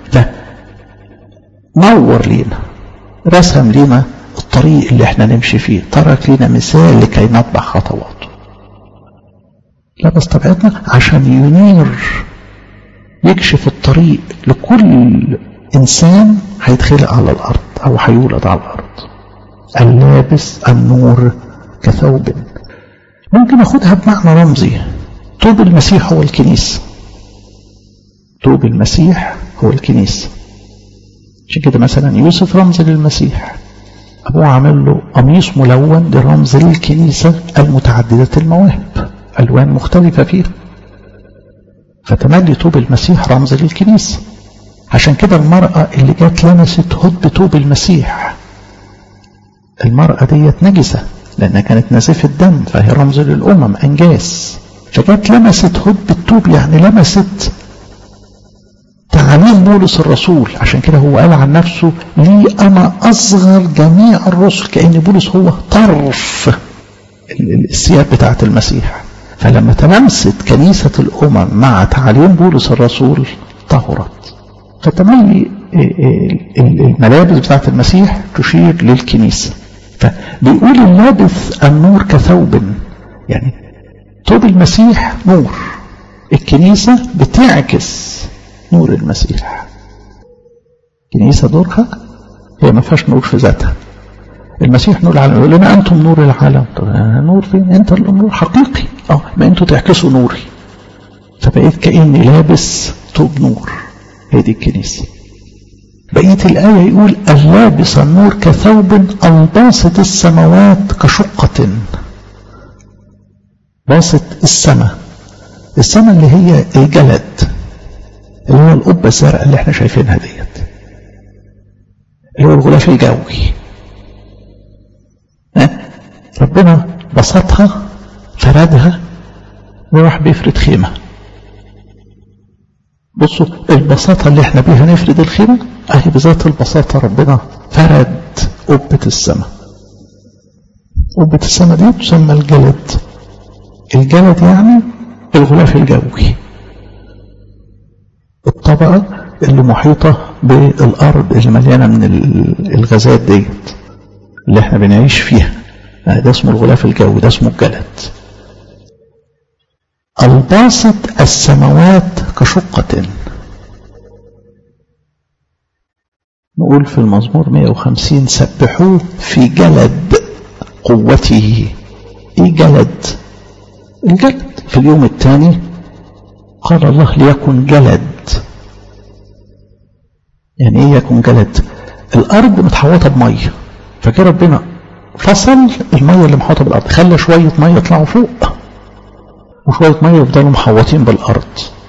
فنور لينا، رسم لينا الطريق اللي احنا نمشي فيه، ترك لنا مثال لكي نتبع خطواته. لبس طبيعتنا عشان ينير، يكشف الطريق لكل انسان هيتخلق على الارض او هيولد على الارض. اللابس النور كثوب. ممكن اخدها بمعنى رمزي، ثوب المسيح هو الكنيسة، ثوب المسيح هو الكنيسة. عشان كده مثلا يوسف رمز للمسيح، أبوه عمل له قميص ملون لرمز للكنيسة المتعددة المواهب، ألوان مختلفة فيها، فتملي ثوب المسيح رمز للكنيسة. عشان كده المرأة اللي جات لمست هد ثوب المسيح، المرأة ديت نجسة لأنها كانت نازفة الدم، فهي رمز للأمم أنجاس، فجات لمست هد الثوب، يعني لمست تعليم بولس الرسول. عشان كده هو قال عن نفسه لي أنا أصغر جميع الرسل، كأن بولس هو طرف السياب بتاعة المسيح. فلما تلمست كنيسة الأمم مع تعليم بولس الرسول طهرت. فتملي الملابس بتاعة المسيح تشير للكنيسة. فبيقول اللابس النور كثوب، يعني ثوب المسيح نور، الكنيسة بتعكس نور المسيح. الكنيسة دورها هي ما فيهاش نور في ذاتها، المسيح نور العالم، يقول لنا أنتم نور العالم. طب نور فين؟ أنت النور حقيقي، اه ما أنتوا تعكسوا نوري، فبقيت كأني لابس ثوب نور، هي دي الكنيسة. بقية الآية يقول اللابس النور كثوب الباسط السماوات كشقة. باسط السماء، السماء اللي هي الجلد، اللي هو القبة الزرقاء اللي احنا شايفينها ديت، اللي هو الغلاف الجوي. ربنا بسطها فردها وراح بيفرد خيمة. بصوا البساطة اللي احنا بيها نفرد الخيمة، اهي بذات البساطة ربنا فرد قبة السماء. قبة السماء دي تسمى الجلد. الجلد يعني الغلاف الجوي، الطبقة اللي محيطة بالأرض اللي مليانة من الغازات ديت اللي احنا بنعيش فيها، ده اسمه الغلاف الجوي، ده اسمه الجلد. الباسط السماوات كشقة. نقول في المزمور مئة وخمسين سبحوه في جلد قوته. ايه جلد؟ الجلد في اليوم الثاني قال الله ليكن جلد. يعني ايه يكون جلد؟ الارض متحوطه بميه، فكده ربنا فصل الميه اللي محوطه بالارض، خلى شويه ميه يطلعوا فوق وشويه ميه يفضلوا محوطين بالارض.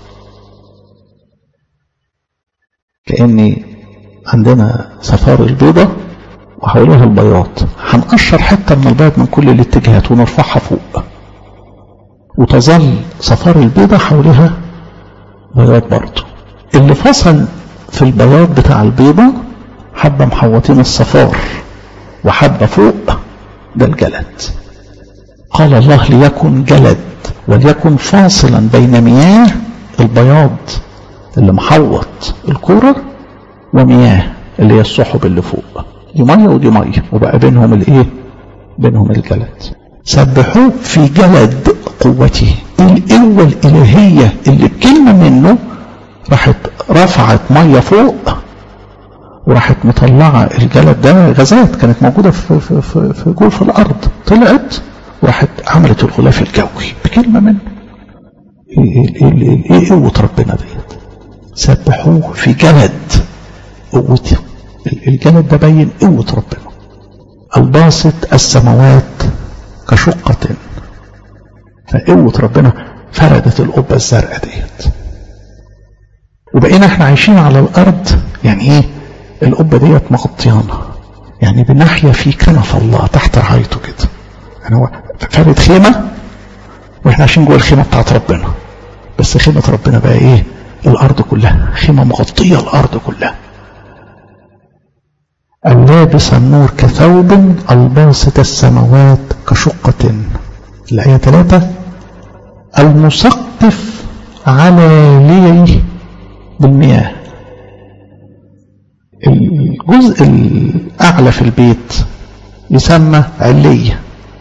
كأني عندنا صفار البيضة وحولها البياض، هنقشر حتة من البيض من كل الاتجاهات ونرفعها فوق، وتظل صفار البيضة حولها بياض برضه. اللي فصل في البياض بتاع البيضة حبة محوطين الصفار وحبة فوق، ده الجلد. قال الله ليكن جلد وليكن فاصلا بين مياه البياض اللي محوط الكورة ومياه اللي هي السحب اللي فوق، دي مية ودي مية، وبقى بينهم الايه؟ بينهم الجلد. سبحوه في جلد قوته، القوة الإلهية اللي بكلمة منه راحت رفعت مية فوق وراحت مطلعة الجلد ده. غازات كانت موجودة في, في, في, في جوف الأرض طلعت وراحت عملت الغلاف الجوي بكلمة منه. ايه قوة ربنا ديت؟ سبحوه في جلد قوته. الجلد ده بين قوة ربنا. الباسط السماوات كشقة، فقوة ربنا فردت القبة الزرقاء ديت. وبقينا احنا عايشين على الارض، يعني ايه القبة ديت مغطيانا، يعني بنحيا في كنف الله تحت رعايته كده. يعني هو فرد خيمة واحنا عايشين جوه الخيمة بتاعت ربنا، بس خيمة ربنا بقى ايه؟ الارض كلها، خيمة مغطية الارض كلها. اللابس النور كثوب، الباسط السماوات كشقة. الآية ثلاثة، المسقف على ليه بالمياه. الجزء الأعلى في البيت يسمى علية،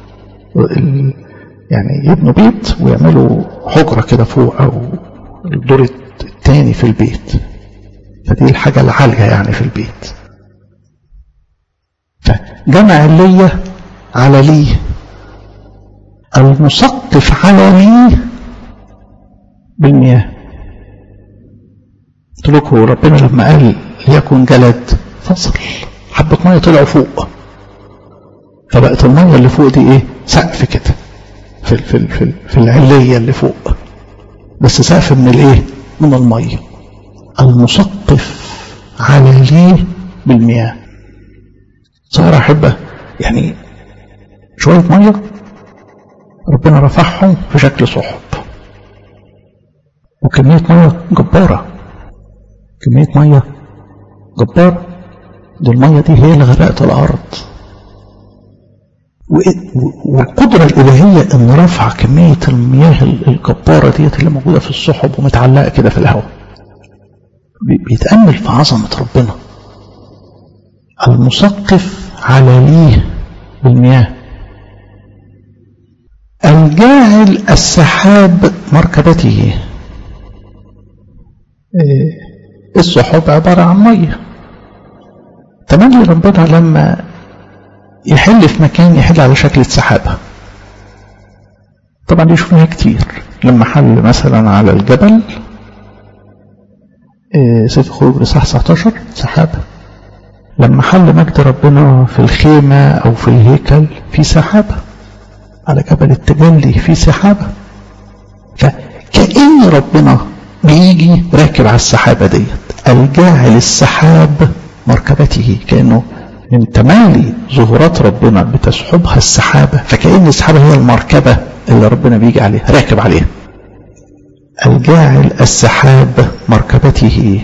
يعني يبنوا بيت ويعملوا حجرة كده فوق أو الدور الثاني في البيت، فدي الحاجة العالية يعني في البيت. فجمع علية على ليه، المسقف على ليه بالمياه. قلت لكم ربنا لما قال ليكن جلد فصل حبة مية طلعوا فوق، فبقت المية اللي فوق دي ايه؟ سقف كده في في في, في العلية اللي فوق، بس سقف من الايه؟ من المية. المسقف على ليه بالمياه. صار أحبة يعني شوية مية ربنا رفعهم في شكل سحب، وكمية مية جبارة، كمية مية جبارة. دي المية دي هي اللي غرقت الأرض، والقدرة الإلهية إن رفع كمية المياه الجبارة ديت اللي موجودة في السحب ومتعلقة كده في الهواء. بيتأمل في عظمة ربنا. المسقف على ليه بالمياه، الجاعل السحاب مركبته. السحاب عبارة عن مية. تملي ربنا لما يحل في مكان يحل على شكل سحابة. طبعا دي شفناها كتير، لما حل مثلا على الجبل سفر الخروج اصحاح تسعة عشر سحابة، لما حل مجد ربنا في الخيمة أو في الهيكل في سحابة، على جبل التجلي في سحابة. فكأن ربنا بيجي راكب على السحابة ديت، الجاعل السحاب مركبته، كأنه من تمالي ظهورات ربنا بتسحبها السحابة، فكأن السحابة هي المركبة اللي ربنا بيجي عليها راكب عليها. الجاعل السحاب مركبته.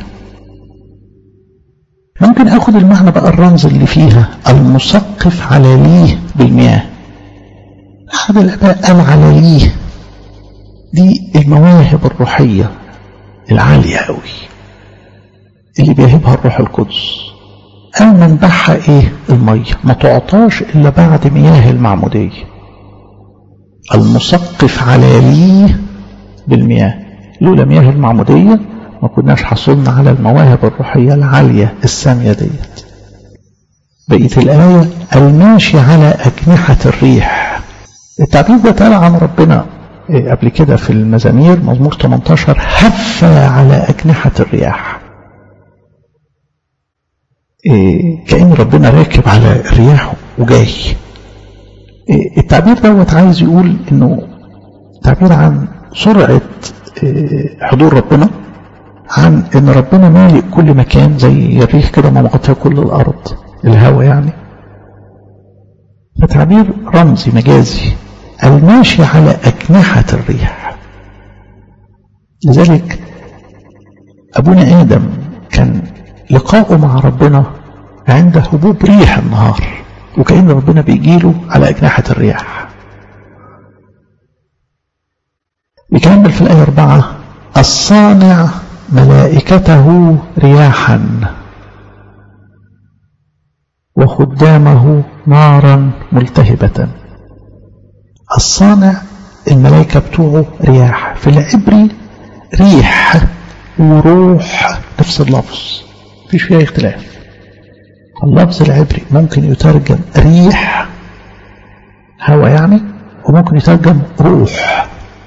ممكن اخد المعنى بقى الرمز اللي فيها، المسقف على ليه بالمياه. احد الاباء قال على ليه دي المواهب الروحية العالية قوي اللي بيهبها الروح القدس. قال منبعها ايه؟ المية، ما تعطاش الا بعد مياه المعمودية. المسقف على ليه بالمياه، لولا مياه المعمودية ما كناش حصلنا على المواهب الروحية العالية السامية ديت. بقية الآية الماشي على أجنحة الريح. التعبير ده اتقال عن ربنا قبل كده في المزامير، مزمور ثمانية عشر، هف على أجنحة الرياح. كأن ربنا راكب على الرياح وجاي. التعبير دوت عايز يقول انه تعبير عن سرعة حضور ربنا، عن ان ربنا مالئ كل مكان زي الريح كده ما مغطيه كل الارض، الهواء يعني. فتعبير رمزي مجازي، الماشي على اجنحة الريح. لذلك ابونا ادم كان لقاؤه مع ربنا عند هبوب ريح النهار، وكأن ربنا بيجيله على أجنحة الرياح. يكمل في الآية أربعة: الصانع ملائكته رياحا وخدامه نارا ملتهبة. الصانع الملائكة بتوعه رياح، في العبري ريح وروح نفس اللفظ، مفيش فيها اختلاف. اللفظ العبري ممكن يترجم ريح هوا يعني، وممكن يترجم روح.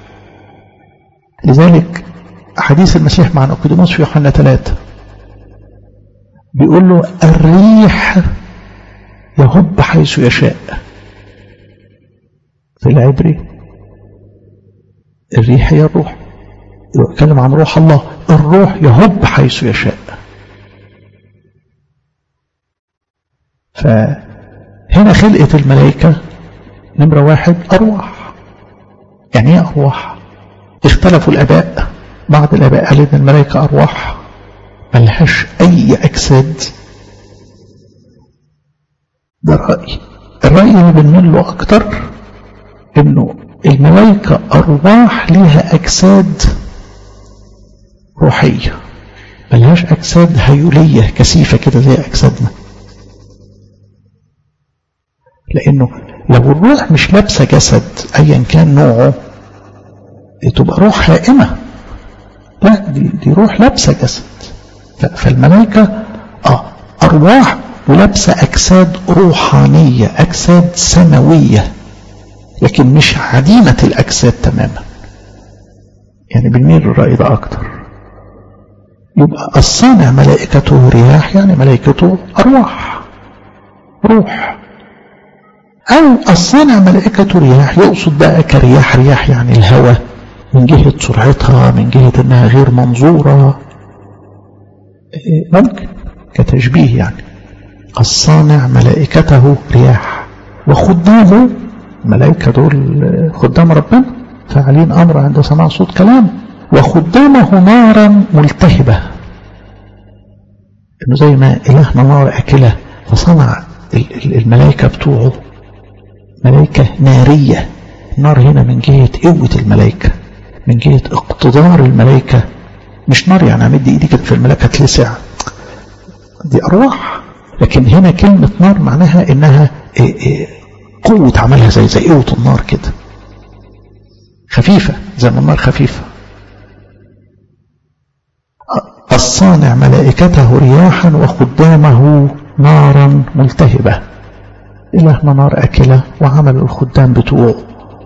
لذلك حديث المسيح مع نيقوديموس في يوحنا ثلاثة بيقول له الريح يهب حيث يشاء. في العبري الريح هي الروح، يتكلم عن روح الله، الروح يهب حيث يشاء. فهنا خلقة الملائكة نمرة واحد أرواح. يعني ايه أرواح؟ اختلفوا الآباء، بعض الآباء قال إن الملائكة أرواح ملهاش أي أجساد. ده رأي. الرأي اللي بنميل له أكتر إنه الملائكة أرواح ليها أجساد روحية، ملهاش أجساد هيولية كثيفة كده زي أجسادنا. لأنه لو الروح مش لابسة جسد أيا كان نوعه تبقى روح هائمة. لا، دي, دي روح لابسة جسد. فالملائكة آه أرواح ولابسة أجساد روحانية، أجساد سماوية، لكن مش عديمة الأجساد تماما. يعني بالميل الرأي ده أكتر. يبقى الصانع ملائكته رياح، يعني ملائكته أرواح روح. أو الصانع ملائكته رياح يقصد بقى كرياح، رياح يعني الهواء من جهة سرعتها، من جهة أنها غير منظورة، ممكن كتشبيه. يعني الصانع ملائكته رياح وخدامه، الملائكة دول خدام ربنا فاعلين أمر عند سماع صوت كلام، وخدامه نارا ملتهبة. إنه زي ما إلهنا نار أكلة، فصنع الملائكة بتوعه ملائكة نارية. النار هنا من جهة قوة الملائكة، من جهة اقتدار الملائكة، مش نار يعني عمد ايدي كده في الملائكة تلسع، دي أرواح. لكن هنا كلمة نار معناها إنها قوة عملها زي زي قوة النار كده، خفيفة زي ما النار خفيفة. الصانع ملائكته رياحا وخدامه نارا ملتهبة. إلهنا نار أكلة، وعمل الخدام بتوعه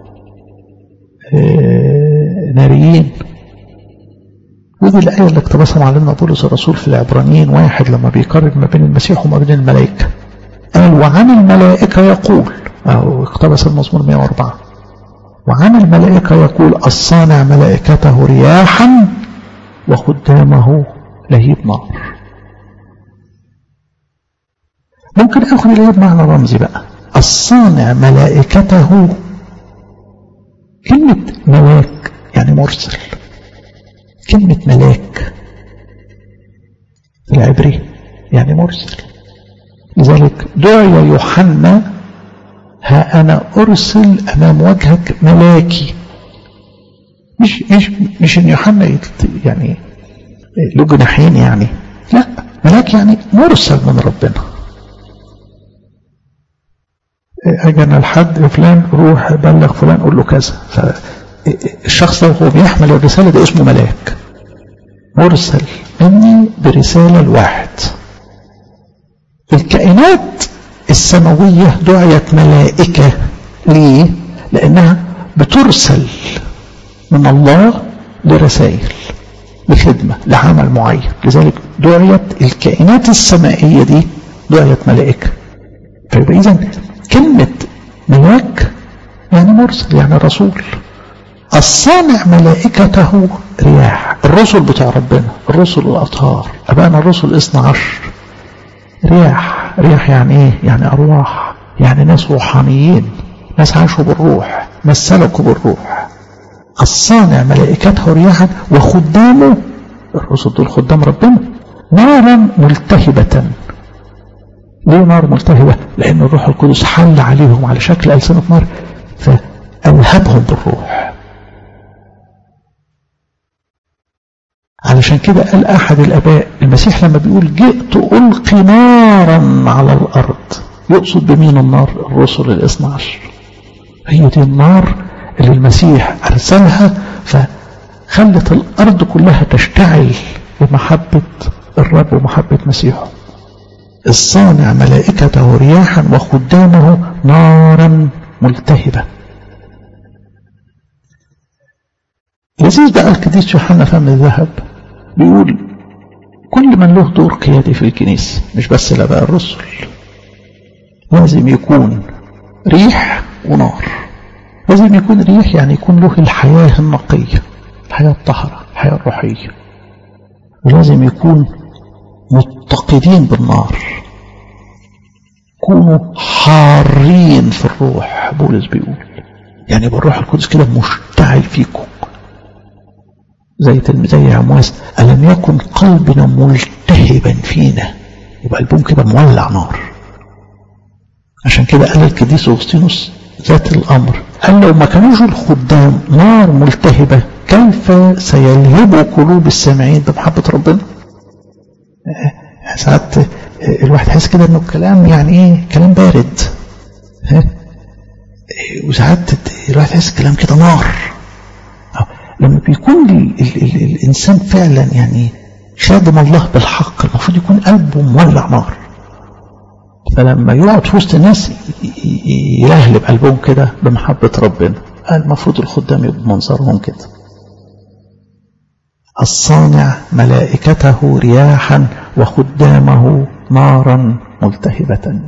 ناريين. ودي الآية اللي اقتبسها معلمنا بولس الرسول في العبرانيين واحد لما بيقارن ما بين المسيح وما بين الملائكة، قال وعن الملائكة يقول، أو اقتبس المزمور مئة وأربعة، وعن الملائكة يقول الصانع ملائكته رياحا وخدامه لهيب نار. ممكن أخذ الآية بمعنى رمزي بقى. الصانع ملائكته، كلمة ملاك يعني مرسل، كلمة ملاك في العبري يعني مرسل. لذلك دعي يوحنا ها أنا أرسل أمام وجهك ملاكي. مش مش مش إن يوحنا يعني له جناحين يعني، لا، ملاك يعني مرسل من ربنا. أجانا الحد فلان روح بلغ فلان قول له كذا، فالشخص ده وهو بيحمل الرسالة ده اسمه ملاك مرسل مني برسالة الواحد. الكائنات السماوية دعيت ملائكة ليه؟ لأنها بترسل من الله لرسائل، لخدمة، لعمل معين. لذلك دعيت الكائنات السمائية دي دعيت ملائكة. فيبقى إذن كلمة ملاك يعني مرسل، يعني رسول. الصانع ملائكته رياح، الرسل بتاع ربنا، الرسل الأطهار، أبانا الرسل اثنى عشر رياح. رياح يعني ايه؟ يعني أرواح، يعني ناس روحانيين، ناس عاشوا بالروح، ناس سلكوا بالروح. الصانع ملائكته رياحا وخدامه، الرسل دول خدام ربنا، نارا ملتهبة. ليه نار ملتهبة؟ لأن الروح القدس حل عليهم على شكل ألسنة نار فألهبهم بالروح. علشان كده قال أحد الآباء المسيح لما بيقول جئت ألقي نارا على الأرض، يقصد بمين النار؟ الرسل الاثنى عشر. هي دي النار اللي المسيح أرسلها فخلت الأرض كلها تشتعل بمحبة الرب ومحبة مسيحه. الصانع ملائكته رياحا وخدامه نارا ملتهبة. لذيذ بقى القديس يوحنا فم الذهب بيقول كل من له دور قيادي في الكنيسة، مش بس الآباء الرسل، لازم يكون ريح ونار. لازم يكون ريح يعني يكون له الحياة النقية، الحياة الطاهرة، الحياة الروحية. ولازم يكون متقدين بالنار، كونوا حارين في الروح. بولس بيقول يعني بالروح القدس كده مشتعل فيكم، زي تلميذي عمواس ألم يكن قلبنا ملتهبا فينا، يبقى قلبهم كده مولع نار. عشان كده قال القديس أغسطينوس ذات الأمر، قال لو ما كانوش الخدام نار ملتهبة كيف سيلهبوا قلوب السامعين بمحبة ربنا؟ ساعات الواحد حس كده انه الكلام يعني ايه كلام بارد، وساعات الواحد حس الكلام كده نار. لما بيكون ال ال ال الانسان فعلا يعني شادم الله بالحق المفروض يكون قلبه مولع نار. فلما يقعد في وسط الناس يلهلب قلبهم كده بمحبة ربنا، المفروض الخدام يبقى منظرهم كده. الصانع ملائكته رياحا وخدامه نارا ملتهبة.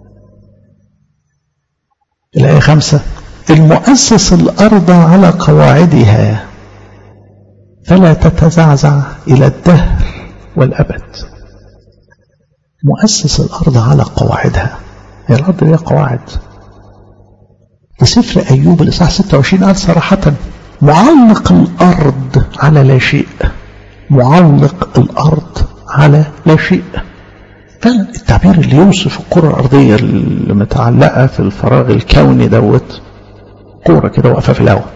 الآية خمسة، المؤسس الأرض على قواعدها فلا تتزعزع إلى الدهر والأبد. مؤسس الأرض على قواعدها، هي الأرض ليها قواعد. في سفر أيوب الإصحاح ستة وعشرين قال صراحة معلق الأرض على لا شيء، معلق الأرض على لا شيء. فعلا التعبير اللي يوصف الكرة الأرضية اللي متعلقة في الفراغ الكوني دوت كورة كده واقفة في الهواء،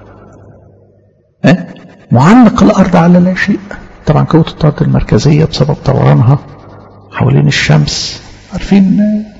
أه؟ معلق الأرض على لا شيء. طبعا قوة الطاقة المركزية بسبب دورانها حوالين الشمس، عارفين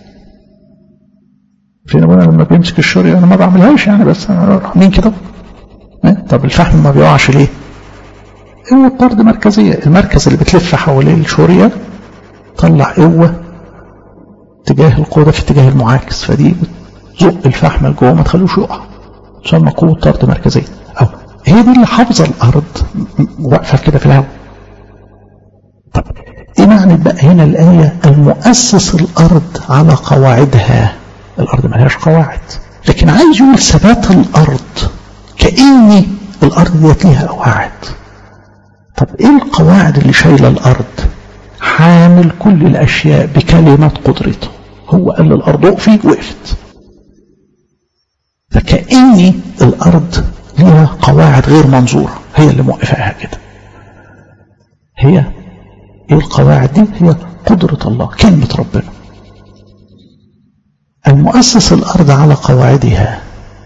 فين ابونا لما بيمسك الشورية انا ما بعملهاش يعني، بس انا عاملين كده. طب الفحم ما بيقعش ليه؟ قوة طرد مركزية، المركز اللي بتلف حوالين الشورية طلع قوة تجاه القوة في اتجاه المعاكس، فدي بتزق الفحم لجوه ما تخلوش يقع، تسمى قوة طرد مركزية. او هي دي اللي حافظة الارض واقفة كده في الهواء. طب ايه معنى بقى هنا الآية المؤسس الأرض على قواعدها؟ الأرض ما لهاش قواعد، لكن عايز يقول ثبات الأرض كأني الأرض دي ليها قواعد. طب ايه القواعد اللي شايلة الأرض؟ حامل كل الأشياء بكلمة قدرته. هو قال للأرض وقفي وقفت. فكأني الأرض ليها قواعد غير منظورة هي اللي موقفها كده. هي ايه القواعد دي؟ هي قدرة الله، كلمة ربنا. المؤسس الأرض على قواعدها.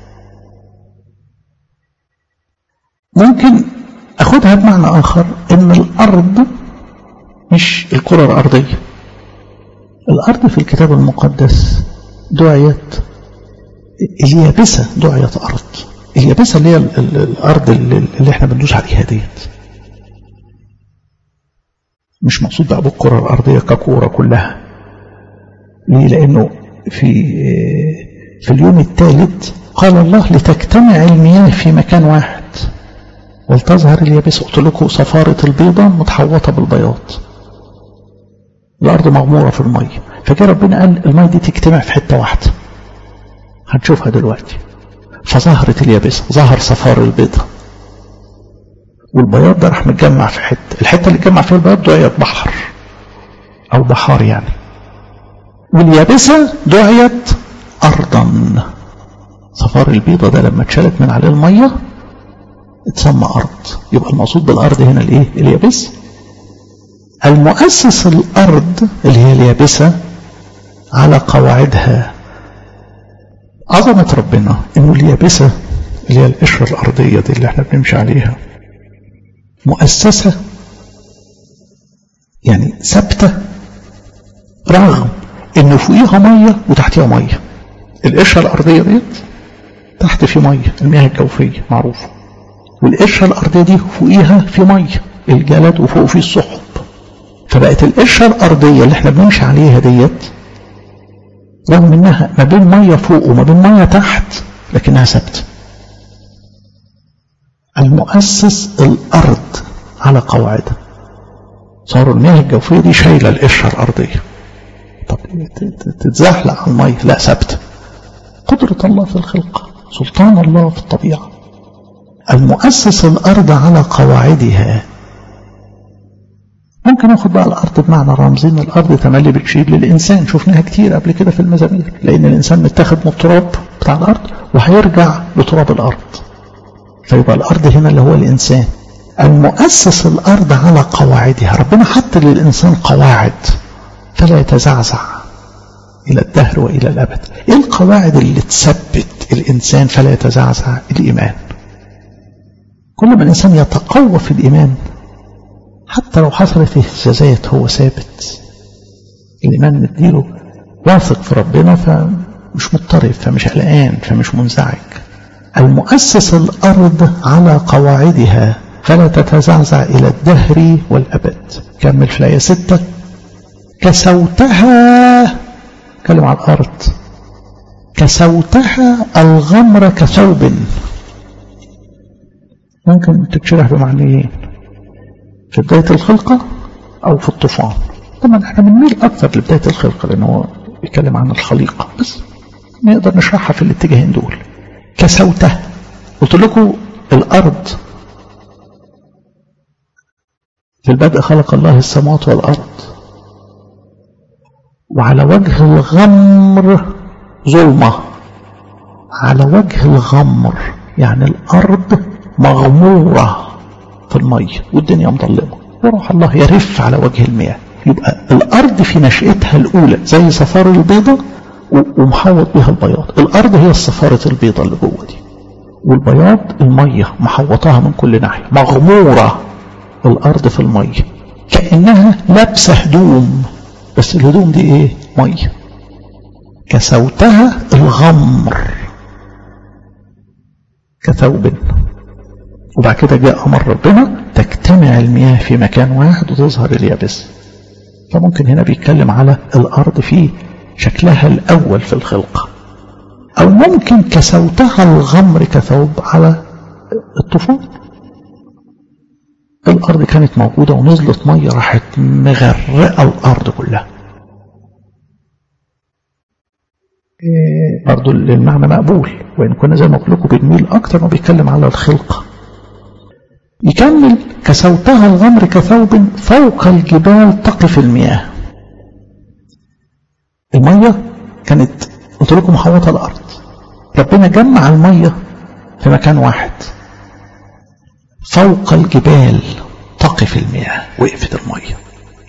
ممكن أخدها بمعنى آخر إن الأرض مش الكرة الأرضية. الأرض في الكتاب المقدس دعيت اليابسة، دعيت أرض. اليابسة اللي هي الأرض اللي احنا بندوس عليها ديت، مش مقصود بقى بالكرة الأرضية ككورة كلها. ليه؟ لأنه في في اليوم الثالث قال الله لتجتمع المياه في مكان واحد ولتظهر اليابسة. قلت لكم صفارة البيضة متحوطة بالبياض، الأرض مغمورة في المية، فجاء ربنا قال المية دي تجتمع في حتة واحدة، هنشوفها دلوقتي. فظهرت اليابسة، ظهر صفار البيضة، والبياض ده راح متجمع في حتة، الحتة اللي اتجمع فيها البياض دعيت بحر أو بحار يعني، واليابسة دعيت أرضا. صفار البيضة ده لما اتشالت من عليه المية اتسمى أرض. يبقى المقصود بالأرض هنا الايه؟ اليابسة. المؤسس الأرض اللي هي اليابسة على قواعدها. عظمة ربنا إنه اليابسة اللي هي القشرة الأرضية دي اللي احنا بنمشي عليها مؤسسة يعني ثابتة، رغم إنه فوقيها مية وتحتها مية. القشرة الأرضية دي تحت في مية، المياه الجوفية معروفة، والقشرة الأرضية دي فوقيها في مية الجلد وفوق فيه السحب. فبقت القشرة الأرضية اللي احنا بنمشي عليها ديت رغم انها ما بين مية فوق وما بين مية تحت لكنها ثابتة. المؤسس الأرض على قواعدها. صاروا المياه الجوفية دي شايلة القشرة الأرضية، طب تتزحلق على المية؟ لا، ثابتة. قدرة الله في الخلقة، سلطان الله في الطبيعة. المؤسس الأرض على قواعدها. ممكن ناخد بقى الأرض بمعنى رمزي، إن الأرض تملي بتشير للإنسان، شفناها كتير قبل كده في المزامير، لأن الإنسان متاخد من التراب بتاع الأرض وهيرجع لتراب الأرض، فيبقى الأرض هنا اللي هو الإنسان. المؤسس الأرض على قواعدها. ربنا حط للإنسان قواعد فلا يتزعزع إلى الدهر وإلى الأبد. إيه القواعد اللي تثبت الإنسان فلا يتزعزع؟ الإيمان. كل ما الإنسان يتقوى في الإيمان حتى لو حصلت اهتزازات هو ثابت. الإيمان مديله واثق في ربنا، فمش مضطرب، فمش قلقان، فمش منزعج. المؤسس الأرض على قواعدها فلا تتزعزع إلى الدهر والأبد. كمل في الآية ستة. كسوتها، كلم على الأرض، كسوتها الغمر كثوب. ممكن تتشرح بمعنيين، في بداية الخلقة أو في الطوفان. طبعا احنا بنميل أكثر لبداية الخلقة لأنه بيتكلم عن الخليقة، بس نقدر نشرحها في الاتجاهين دول. كسوتها، قلت لكم الأرض في البدء خلق الله السماوات والأرض، وعلى وجه الغمر ظلمة. على وجه الغمر يعني الأرض مغمورة في المية والدنيا مظلمة، وروح الله يرف على وجه المياه. يبقى الأرض في نشأتها الأولى زي صفار البيضة ومحوط بها البياض. الأرض هي الصفارة البيضة اللي جوه دي، والبياض المية محوطاها من كل ناحية، مغمورة الأرض في المية كأنها لابسة هدوم، بس الهدوم دي ايه؟ مية. كسوتها الغمر كثوب. وبعد كده جاء أمر ربنا تجتمع المياه في مكان واحد وتظهر اليابس. فممكن هنا بيتكلم على الأرض في شكلها الأول في الخلقة، أو ممكن كسوتها الغمر كثوب على الطوفان. الأرض كانت موجودة ونزلت مية راحت مغرقة الأرض كلها. إيه برضو المعنى مقبول، وإن كنا زي ما قلت لكم بنميل أكتر ما بيتكلم على الخلقة. يكمل كسوتها الغمر كثوب فوق الجبال تقف المياه. المية كانت قلت لكم محوطة الأرض، ربنا جمع المية في مكان واحد. فوق الجبال تقف المياه، وقفت المية.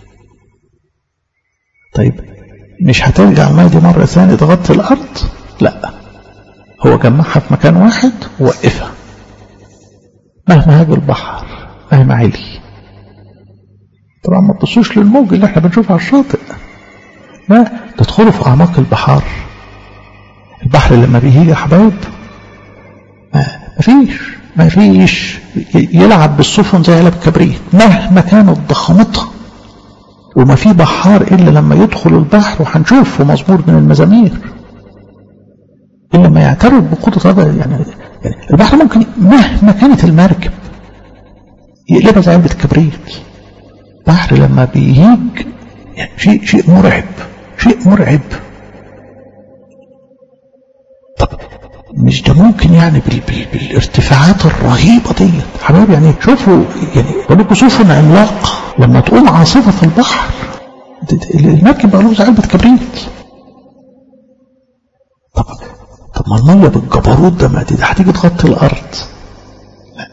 طيب مش هترجع المياه دي مرة ثانية تغطي الأرض؟ لا، هو جمعها في مكان واحد ووقفها. مهما هاج البحر، مهما علي. طبعا ما تبصوش للموج اللي احنا بنشوفه على الشاطئ، لا، تدخلوا في أعماق البحار. البحر لما بيهيج يا حبايب ما فيش ما فيش يلعب بالسفن زي علب الكبريت مهما كانت ضخامتها. وما في بحار إلا لما يدخل البحر، وهنشوف في مزمور من المزامير، إلا ما يعترف بقدرة هذا. يعني, يعني البحر ممكن مهما كانت المركب يقلبها زي علبة الكبريت. البحر لما بيهيج يعني شيء شيء مرعب، شيء مرعب. طب مش ده ممكن يعني بال بال بالارتفاعات الرهيبة دي حبايب؟ يعني شوفوا، يعني بقولكوا سفن عملاقة لما تقوم عاصفة في البحر المركب بقى له زي علبة كبريت. طب طب ما المية بالجبروت ده ما دي هتيجي تغطي الأرض؟ لا،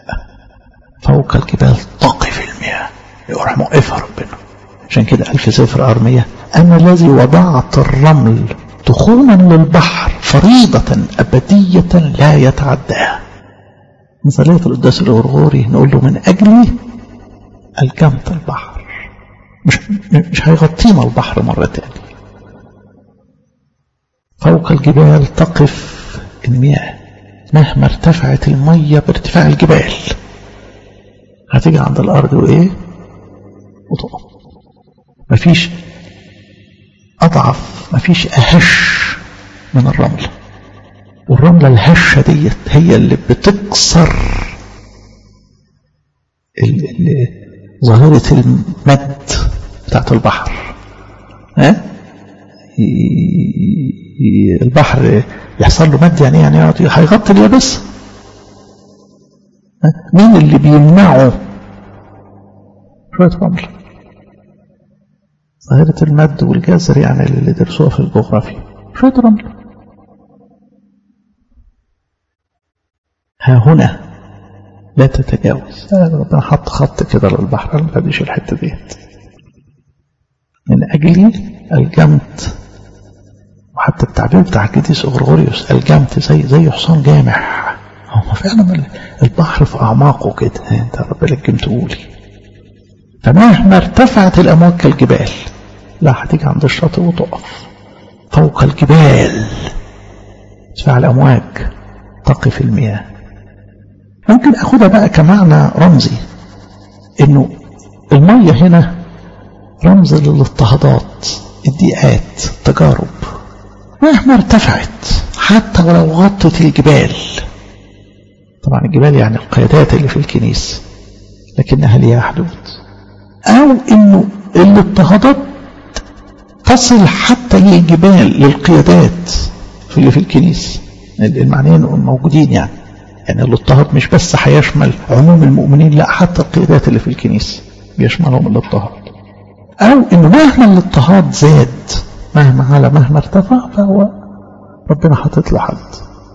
فوق الجبال تقف المياه، يروح موقفها ربنا. عشان كده قال في سفر أرميا أنا الذي وضعت الرمل تخوما للبحر فريضة أبدية لا يتعداها. مثالية القداس الغرغوري نقول له من أجلي الجمت البحر، مش, مش هيغطينا البحر مرة تاني. فوق الجبال تقف المياه، مهما ارتفعت المية بارتفاع الجبال هتيجي عند الأرض وإيه وتقف. مفيش أضعف، مفيش أهش من الرملة، والرملة الهشة ديت هي اللي بتكسر ظاهرة المد بتاعت البحر. ها؟ البحر يحصل له مد يعني يعني هيغطي اليابس. مين اللي بيمنعه؟ شوية رمل. ظاهرة المد والجزر يعني اللي درسوها في الجغرافيا، شوية رمل. ها هنا لا تتجاوز. ربنا حط خط كده للبحر، ما تديش الحتة ديت. من أجلي الجمت، وحتى التعبير بتاع القديس غرغوريوس الجمت زي زي حصان جامح. هو فعلا البحر في أعماقه كده، انت ربنا الجمت قولي. فمهما ارتفعت الأمواج كالجبال لا هتيجي عند الشاطئ وتقف. فوق الجبال ارتفاع الأمواج تقف المياه. ممكن أخدها بقى كمعنى رمزي، إنه المية هنا رمز للاضطهادات، الضيقات، التجارب. مهما ارتفعت حتى ولو غطت الجبال، طبعا الجبال يعني القيادات اللي في الكنيسة، لكنها ليها حدود. أو إنه الاضطهادات تصل حتى للجبال، للقيادات في اللي في الكنيسة. المعنيين موجودين يعني يعني الاضطهاد مش بس هيشمل عموم المؤمنين، لا حتى القيادات اللي في الكنيسة بيشملهم الاضطهاد. أو إنه مهما الاضطهاد زاد، مهما على مهما ارتفع، فهو ربنا حاطط له حد.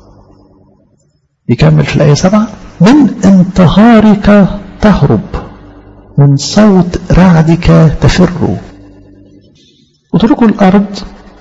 يكمل في الآية سبعة: من انتهارك تهرب، من صوت رعدك تفر. اتركوا الأرض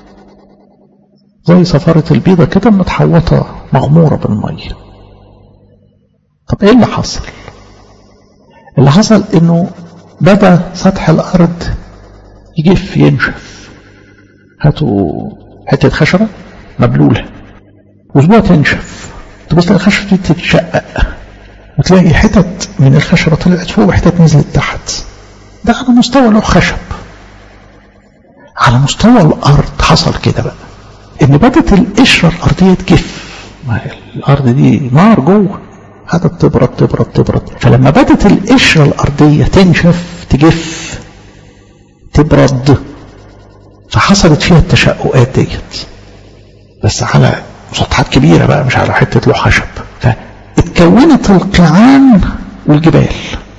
زي صفارة البيضة كده متحوطة مغمورة بالمية. طب ايه اللي حصل؟ اللي حصل انه بدأ سطح الأرض يجف ينشف. هاتوا حتة خشبة مبلولة واسبوع تنشف، تبص تلاقي الخشبة دي تتشقق وتلاقي حتت من الخشبة طلعت فوق وحتت نزلت تحت. ده على مستوى لوح خشب. على مستوى الأرض حصل كده بقى، إن بدت القشرة الأرضية تجف. الأرض دي نار جوه، قعدت تبرد تبرد تبرد. فلما بدت القشرة الأرضية تنشف تجف تبرد، فحصلت فيها التشققات ديت، بس على مسطحات كبيرة بقى، مش على حتة لوح خشب. فاتكونت القيعان والجبال.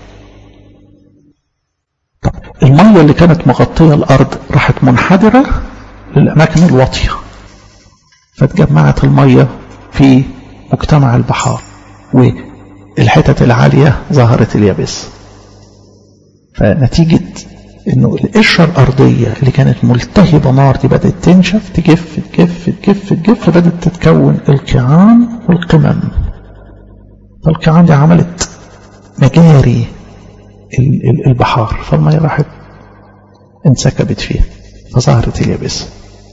طب المية اللي كانت مغطية الأرض راحت منحدرة للأماكن الواطية، فاتجمعت المية في مجتمع البحار، والحتت العالية ظهرت اليابس. فنتيجة انه القشرة الأرضية اللي كانت ملتهبة نار دي بدأت تنشف تجف تجف تجف تجف، فبدأت تتكون القيعان والقمم. فالقيعان دي عملت مجاري البحار، فالمية راحت انسكبت فيها فظهرت اليابس.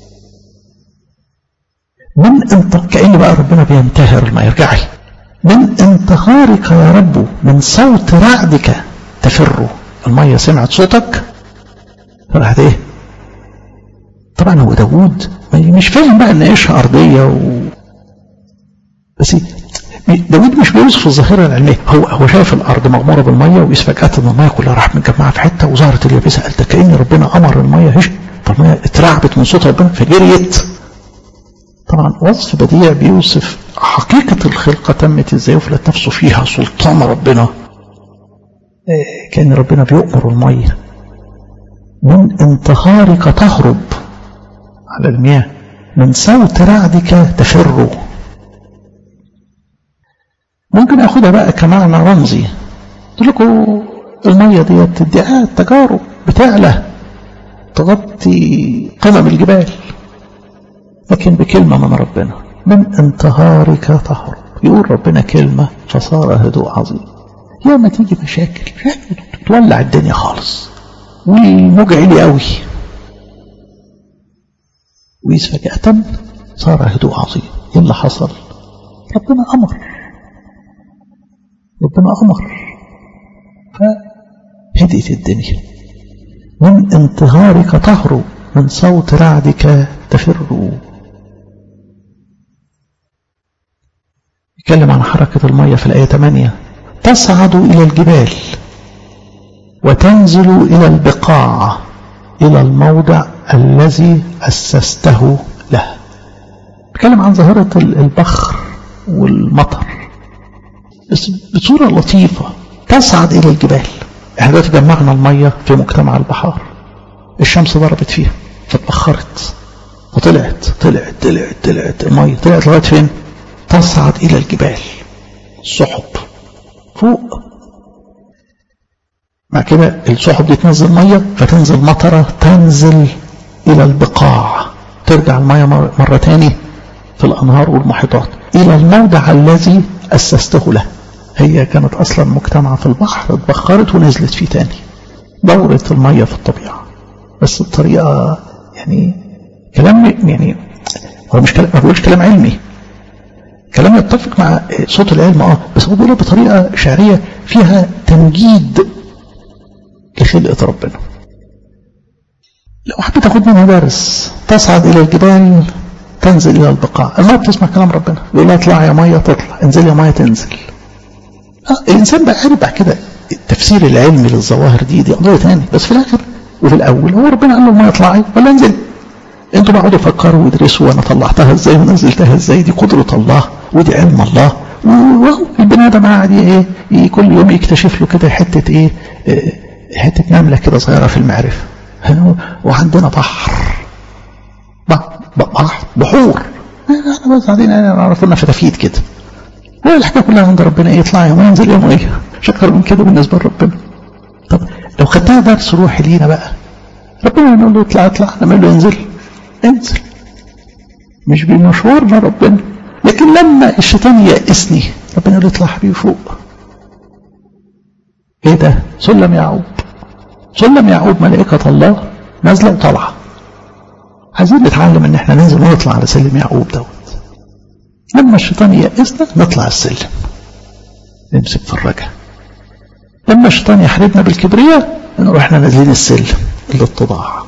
من انت كأن بقى ربنا بينتهر المية. ارجعي: من انتهارك يا رب، من صوت رعدك تفر. المية سمعت صوتك فراحت ايه؟ طبعا هو داود مش فاهم بقى ان قشرة ارضية و... بس داود مش بيوصف الظاهرة العلمية. هو هو شايف الارض مغمورة بالمية، وإسفاجأت ان المية كلها راح متجمعة في حتة وظهرت اليابسة. قال ده كأن ربنا امر المية هش، فالمية اترعبت من صوت ربنا فجريت. طبعا وصف بديع بيوصف حقيقة الخلقة تمت ازاي، وفلت نفسه فيها سلطان ربنا، كأن ربنا بيؤمر المية. من انتهارك تهرب على المياه، من صوت رعدك تفر. ممكن اخدها بقى كمعنى رمزي. قلت لكم المية ديت ادعاء تجارب بتعلى تغطي قمم الجبال، لكن بكلمة من ربنا من انتهارك تهرب. يقول ربنا كلمة فصار هدوء عظيم. يا ما تيجي مشاكل تولع الدنيا خالص والموج عالي قوي، وإذ فجأة صار هدوء عظيم. ايه اللي حصل؟ ربنا أمر، ربنا أمر فهدئت الدنيا. من انتهارك تهرب، من صوت رعدك تفر. يتكلم عن حركة المية في الآية ثمانية. تصعد إلى الجبال وتنزل إلى البقاع إلى الموضع الذي أسسته له. يتكلم عن ظاهرة البخر والمطر بس بصورة لطيفة. تصعد إلى الجبال. احنا دلوقتي جمعنا المية في مجتمع البحار، الشمس ضربت فيها فتبخرت فطلعت طلعت طلعت طلعت المية طلعت لغاية فين؟ تصعد إلى الجبال، السحب فوق. مع كده السحب دي تنزل مية فتنزل مطرة تنزل إلى البقاع، ترجع المية مرة تاني في الأنهار والمحيطات إلى الموضع الذي أسسته له. هي كانت أصلا مجتمعة في البحر، اتبخرت ونزلت فيه تاني. دورة المية في الطبيعة بس بطريقة يعني كلام يعني هو مش كلام، ما بقولش كلام علمي، كلام يتفق مع صوت العلم اه بس هو بيقوله بطريقة شعرية فيها تمجيد لخلقة ربنا. لو حبيت تاخد منها درس، تصعد إلى الجبال تنزل إلى البقاع. المية بتسمع كلام ربنا، يقول لها اطلع يا مية تطلع، انزل يا مية تنزل. آه الإنسان بقى عارف بعد كده التفسير العلمي للظواهر دي دي قضية تاني، بس في الآخر وفي الأول هو ربنا قال له المية اطلعي ولا انزل. انتوا بقعدوا فكروا وادرسوا وانا طلعتها ازاي ونزلتها ازاي، دي قدرة الله ودي علم الله. وهو البني ادم قاعد ايه كل يوم يكتشف له كده حتة ايه, إيه حتة نملة كده صغيرة في المعرفة. وعندنا بحر بحر بحور احنا بس قاعدين نعرف لنا فتافيت كده. هو الحكاية كلها عند ربنا ايه؟ يطلع يوم ينزل يوم ايه، مش اكتر من كده بالنسبة لربنا. طب لو خدتها درس روحي لينا بقى، ربنا يقول له اطلع اطلع، لما يقول له انزل انزل، مش بمشوارنا ربنا. لكن لما الشيطان يأسني ربنا يقول له اطلع حبيبي فوق. ايه ده؟ سلم يعقوب. سلم يعقوب ملائكة الله نازلة وطالعة. عايزين نتعلم ان احنا ننزل ونطلع على سلم يعقوب دوت. لما الشيطان يأسنا نطلع السلم نمسك في الرجاء. لما الشيطان يحربنا بالكبرياء نروح احنا نازلين السلم الاتضاع.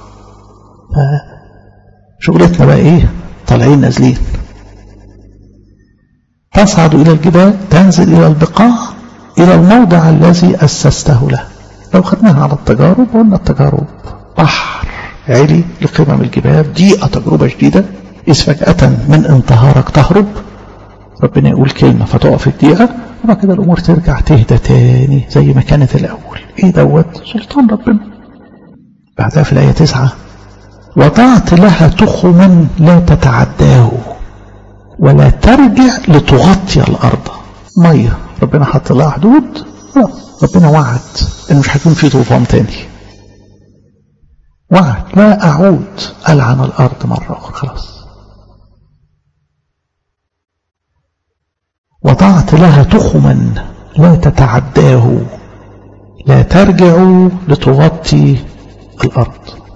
شغلتنا بقى ايه؟ طالعين نازلين. تصعد الى الجبال تنزل الى البقاع الى الموضع الذي اسسته له. لو خدناها على التجارب قلنا التجارب بحر عالي لقمم الجبال، ضيقة تجربة شديدة. إذ فجأة من انتهارك تهرب، ربنا يقول كلمة فتقف الضيقة وبعد كده الأمور ترجع تهدى تاني زي ما كانت الأول. إيه دوت؟ سلطان ربنا. بعدها في الآية تسعة وضعت لها تخما لا تتعداه ولا ترجع لتغطي الأرض. مية ربنا حط لها حدود، ربنا وعد إنه مش هيكون في طوفان تاني. وعد لا أعود ألعن الأرض مرة أخرى خلاص. وضعت لها تخما لا تتعداه لا ترجع لتغطي الأرض.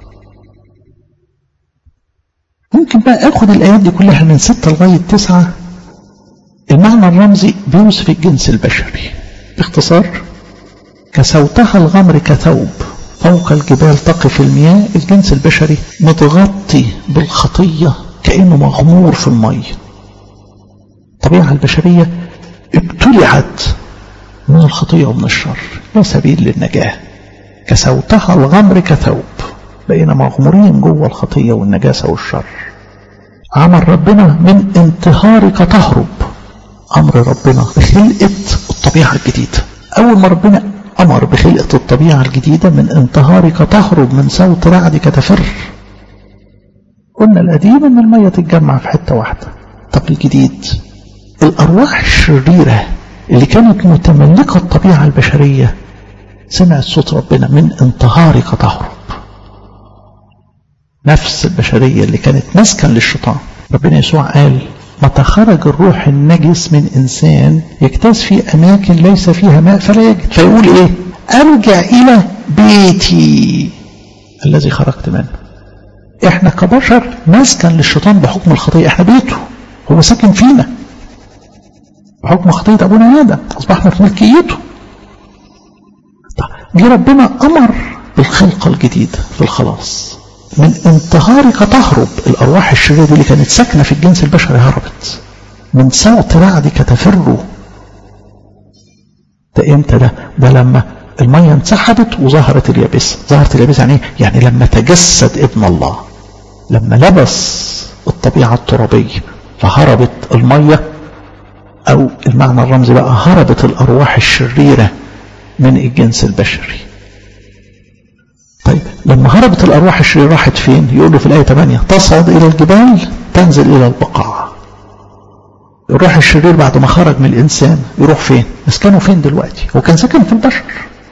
ممكن بقى أخذ الآيات دي كلها من ستة لغاية تسعة. المعنى الرمزي بيوصف الجنس البشري باختصار: كسوتها الغمر كثوب فوق الجبال تقف المياه. الجنس البشري متغطي بالخطية كأنه مغمور في المية. الطبيعة البشرية ابتلعت من الخطية ومن الشر، لا سبيل للنجاة. كسوتها الغمر كثوب، بقينا مغمورين جوه الخطية والنجاسة والشر. عمل ربنا من انتهارك تهرب. أمر ربنا بخلقة الطبيعة الجديدة. أول ما ربنا أمر بخلقة الطبيعة الجديدة من انتهارك تهرب من صوت رعدك تفر. قلنا القديم أن المية تتجمع في حتة واحدة. طب الجديد الأرواح الشريرة اللي كانت متملكة الطبيعة البشرية سمعت صوت ربنا من انتهارك تهرب. نفس البشرية اللي كانت مسكن للشيطان. ربنا يسوع قال متى خرج الروح النجس من إنسان يجتاز في أماكن ليس فيها ماء فلا يجد، فيقول إيه؟ أرجع إلى بيتي الذي خرجت منه. إحنا كبشر مسكن للشيطان بحكم الخطيئة، إحنا بيته، هو ساكن فينا بحكم خطيئة أبونا آدم، أصبحنا في ملكيته. جه ربنا أمر بالخلقة الجديدة في الخلاص. من انتهارك تهرب الأرواح الشريرة اللي كانت ساكنة في الجنس البشري، هربت. من صوت رعدك تفروا. ده امتى ده؟ ده لما المية انسحبت وظهرت اليابسة. ظهرت اليابسة يعني ايه؟ يعني لما تجسد ابن الله، لما لبس الطبيعة الترابية فهربت المية، أو المعنى الرمزي بقى هربت الأرواح الشريرة من الجنس البشري. طيب لما هربت الأرواح الشريرة راحت فين؟ يقول له في الآية ثمانية تصعد إلى الجبال تنزل إلى البقاع. الروح الشرير بعد ما خرج من الإنسان يروح فين؟ مسكنه فين دلوقتي؟ هو كان ساكن في البشر.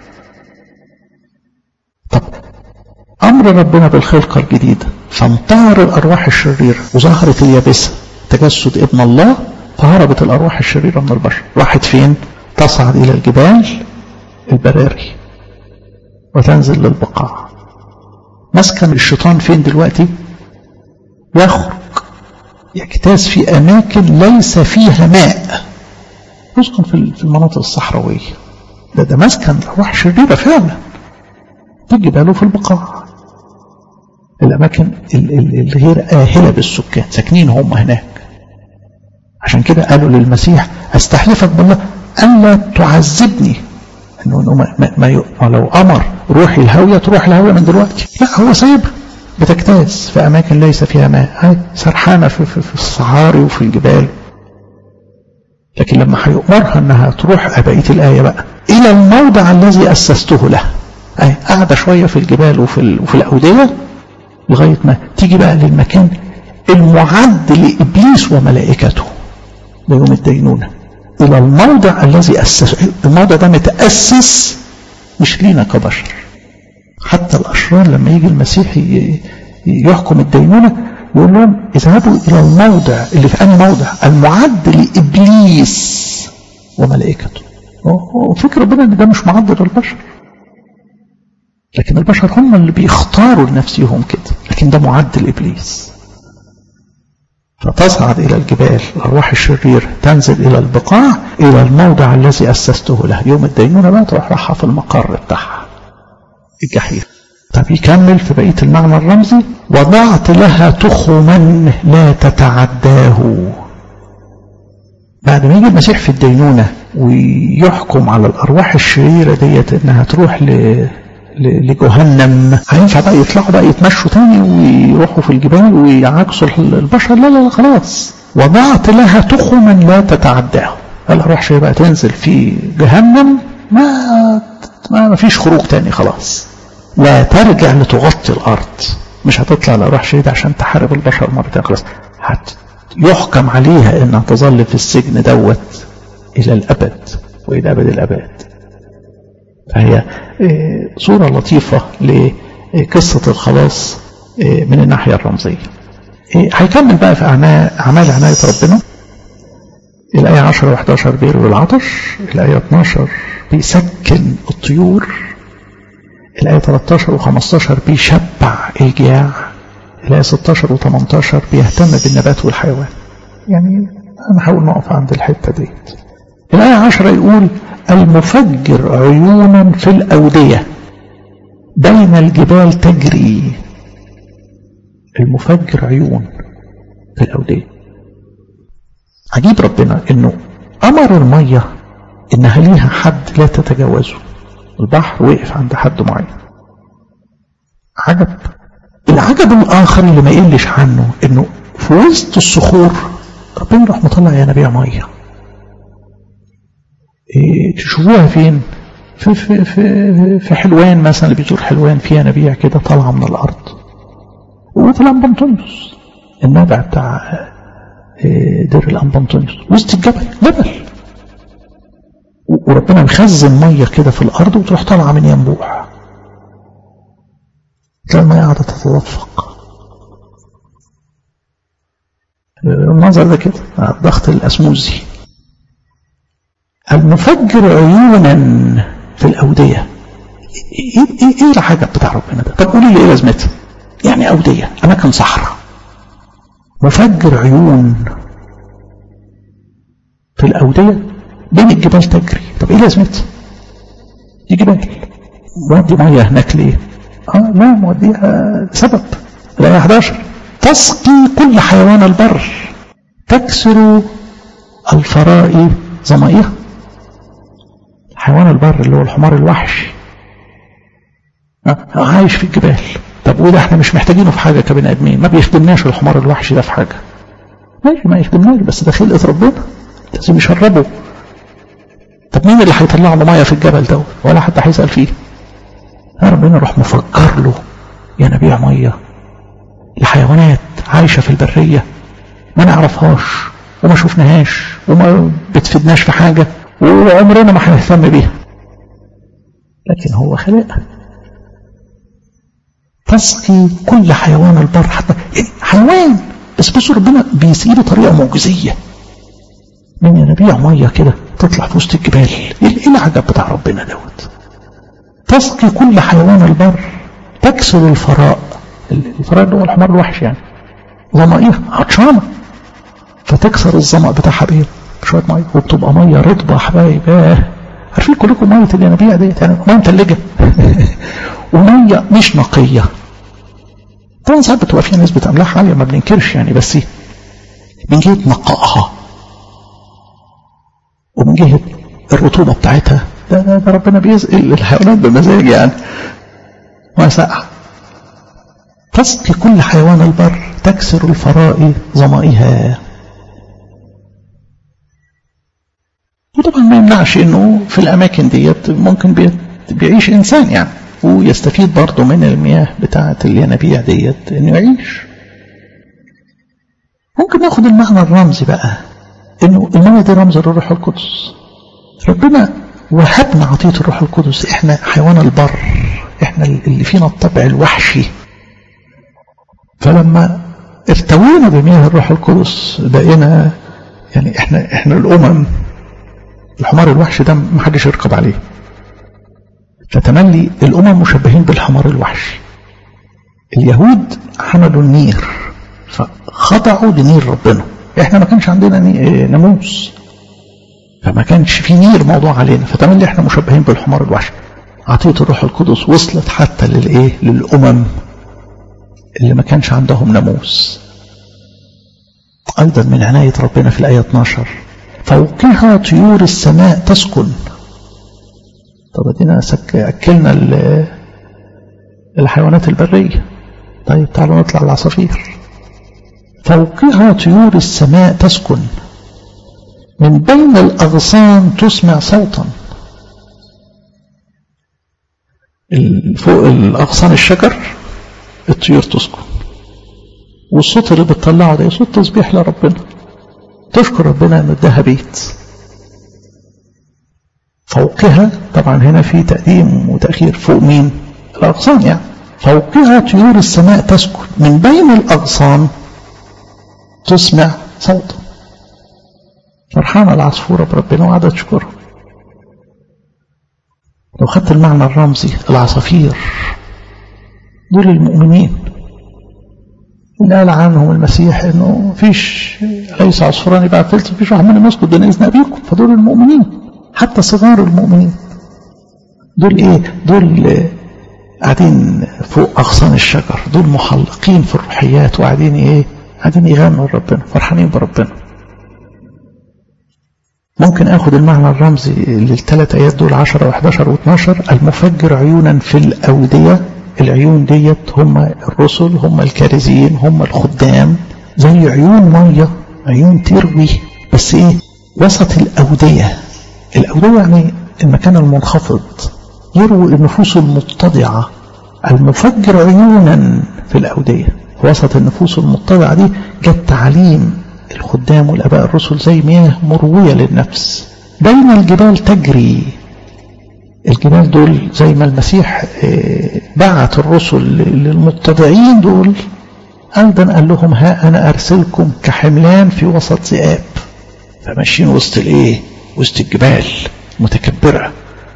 طب أمر ربنا بالخلقة الجديدة فانتهر الأرواح الشريرة وظهرت اليابسة تجسد ابن الله، فهربت الأرواح الشريرة من البشر. راحت فين؟ تصعد إلى الجبال البراري وتنزل للبقاع. مسكن الشيطان فين دلوقتي؟ يخرج يجتاز في أماكن ليس فيها ماء، يسكن في المناطق الصحراوية. ده ده مسكن أرواح شريرة فعلا، تيجي باله في البقاع، الأماكن الغير آهلة بالسكان، ساكنين هم هناك. عشان كده قالوا للمسيح أستحلفك بالله ألا تعذبني، إنه ما, ما, ما, ما لو أمر روحي الهاوية تروح الهاوية من دلوقتي، لا هو سايبها بتجتاز في أماكن ليس فيها ماء، هاي سرحانة في, في, في الصحاري وفي الجبال. لكن لما هيؤمرها أنها تروح بقية الآية بقى إلى الموضع الذي أسسته له، أي قاعدة شوية في الجبال وفي, وفي الأودية لغاية ما تيجي بقى للمكان المعد لإبليس وملائكته ليوم الدينونة. إلى الموضع الذي أسسه، الموضع ده متأسس مش لينا كبشر. حتى الأشرار لما يجي المسيح يحكم الدينونة يقول لهم اذهبوا إلى الموضع اللي في أي موضع المعد لإبليس وملائكته. فكر ربنا ان ده مش معد للبشر، لكن البشر هم اللي بيختاروا لنفسهم كده، لكن ده معد لإبليس. فتصعد إلى الجبال الأرواح الشرير تنزل إلى البقاع إلى الموضع الذي أسسته له. يوم الدينونة بقى تروح راحة في المقر بتاعها الجحيم. طب يكمل في بقية المعنى الرمزي وضعت لها تخما لا تتعداه. بعد ما يجي المسيح في الدينونة ويحكم على الأرواح الشريرة ديت إنها تروح ل لجهنم، هينفع بقى يطلعوا بقى يتمشوا تاني ويروحوا في الجبال ويعاكسوا البشر؟ لا لا لا خلاص. وضعت لها تخما لا تتعداه، الأرواح شوية بقى تنزل في جهنم، ما ما فيش خروج تاني خلاص، لا ترجع لتغطي الأرض. مش هتطلع الأرواح شديد عشان تحارب البشر مرتين، خلاص يحكم عليها إنها تظل في السجن دوت إلى الأبد وإلى أبد الأبد. فهي صورة لطيفة لقصة الخلاص من الناحية الرمزية. هيكمل بقى في أعمال عناية ربنا. الآية عشرة وإحدى عشر بيروي العطش، الآية اثناشر بيسكن الطيور، الآية ثلاثة عشر وخمسة عشر بيشبع الجياع، الآية ستة عشر وثمانية عشر بيهتم بالنبات والحيوان. يعني أنا هحاول نقف عند الحتة ديت. الآية عشرة يقول المفجر عيونا في الأودية بين الجبال تجري. المفجر عيون في الأودية. عجيب ربنا إنه أمر المية إنها ليها حد لا تتجاوزه. البحر وقف عند حد معين. عجب. العجب الآخر اللي ما يقلش عنه إنه في وسط الصخور ربنا راح مطلع ينابيع مية. إيه تشوفوها فين؟ في في في في حلوان مثلا، اللي بيزور حلوان في ينابيع كده طالعه من الارض. وفي الأنبنطونيوس النابع بتاع دير الأنبنطونيوس وسط الجبل جبل، وربنا مخزن ميه كده في الارض وتروح طالعه من ينبوع. تلاقي الميه قاعده تتدفق المنظر ده كده الضغط الأسموزي. المفجر عيونا في الأودية. ايه ايه ايه الحاجة بتاع ربنا ده؟ طب قولي لي ايه لازمتها؟ يعني أودية أماكن صحراء، مفجر عيون في الأودية بين الجبال تجري. طب ايه لازمتها؟ دي جبال، مودي مية هناك ليه؟ اه لا موديها سبب. الآية أحد عشر تسقي كل حيوان البر تكسر الفراء ظمائها. حيوان البر اللي هو الحمار الوحشي عايش في الجبال. طب وده احنا مش محتاجينه في حاجة كبني ادمين، ما بيخدمناش الحمار الوحشي ده في حاجة، ماشي ما يخدمناش، بس ده خلقة ربنا لازم يشربه. طب مين اللي هيطلع له ميه في الجبل ده؟ ولا حد هيسأل فيه. ربنا يروح مفجر له ينابيع ميه لحيوانات عايشة في البرية ما نعرفهاش وما شفناهاش وما بتفيدناش في حاجة وعمرنا ما هنهتم بيها، لكن هو خلقها. تسقي كل حيوان البر، حتى حيوان بس بصوا ربنا بيسقيه بطريقة معجزية من ينابيع ميه كده تطلع في وسط الجبال. ايه العجب بتاع ربنا دوت؟ تسقي كل حيوان البر تكسر الفراء. الفراء اللي هو الحمار الوحش يعني ظمائها عطشانه فتكسر الظمأ بتاعها بايه؟ بشويه ميه، وبتبقى ميه رطبه حبايب. عارفين كلكم ميه الينابيع ديت يعني ميه متلجه وميه مش نقيه. طبعا ساعات بتبقى فيها نسبه املاح عاليه ما بننكرش يعني، بس من جهه نقائها ومن جهه الرطوبه بتاعتها ده, ده, ده ربنا بيسقي الحيوانات بمزاج يعني. وسقع تسقي كل حيوان البر تكسر الفراء ظمائها. وطبعا ما يمنعش انه في الاماكن ديت ممكن بيعيش انسان يعني ويستفيد برضه من المياه بتاعه الينابيع ديت انه يعيش. ممكن ناخد المعنى الرمزي بقى انه المياه دي رمز للروح القدس. ربنا وهبنا عطيه الروح القدس، احنا حيوان البر، احنا اللي فينا الطبع الوحشي. فلما ارتوينا بمياه الروح القدس بقينا يعني احنا احنا الامم الحمار الوحش ده ما حدش يركب عليه. فتملي الامم مشبهين بالحمار الوحشي. اليهود حملوا النير فخضعوا لنير ربنا، احنا ما كانش عندنا ناموس فما كانش في نير موضوع علينا، فتملي احنا مشبهين بالحمار الوحشي. عطية الروح القدس وصلت حتى للايه للامم اللي ما كانش عندهم ناموس. ايضا من عناية ربنا في الايه اتناشر فوقها طيور السماء تسكن. طب ادينا اكلنا الحيوانات البرية، طيب تعالوا نطلع العصافير. فوقها طيور السماء تسكن من بين الاغصان تسمع صوتا. فوق الاغصان الشجر الطيور تسكن، والصوت اللي بتطلعه ده صوت تسبيح لربنا، تشكر ربنا انه اداها بيت. فوقها طبعا هنا في تقديم وتأخير، فوق مين؟ الأغصان يعني. فوقها طيور السماء تسكن من بين الأغصان تسمع صوتا. فرحانة العصفورة بربنا وقاعدة تشكره. لو خدت المعنى الرمزي العصافير دول المؤمنين اللي قال عنهم المسيح انه فيش ليس عصفوران يبقى فلس فيش واحد منهم يسكت دون اذن ابيكم. فدول المؤمنين حتى صغار المؤمنين دول ايه؟ دول قاعدين فوق اغصان الشجر، دول محلقين في الروحيات وقاعدين ايه؟ قاعدين يغنوا لربنا فرحانين بربنا. ممكن اخد المعنى الرمزي للثلاث ايات دول عشرة وحداشر واتناشر المفجر عيونا في الاودية. العيون ديت هم الرسل، هم الكارزين، هم الخدام، زي عيون مية، عيون تروي بس ايه؟ وسط الاودية. الاودية يعني المكان المنخفض يروي النفوس المتضعة. المفجر عيونا في الاودية وسط النفوس المتضعة دي جت تعليم الخدام والاباء الرسل زي مياه مروية للنفس. بين الجبال تجري. الجبال دول زي ما المسيح بعت الرسل للمتضعين دول أيضا قال لهم ها أنا أرسلكم كحملان في وسط ذئاب. فماشيين وسط الإيه؟ وسط الجبال متكبرة،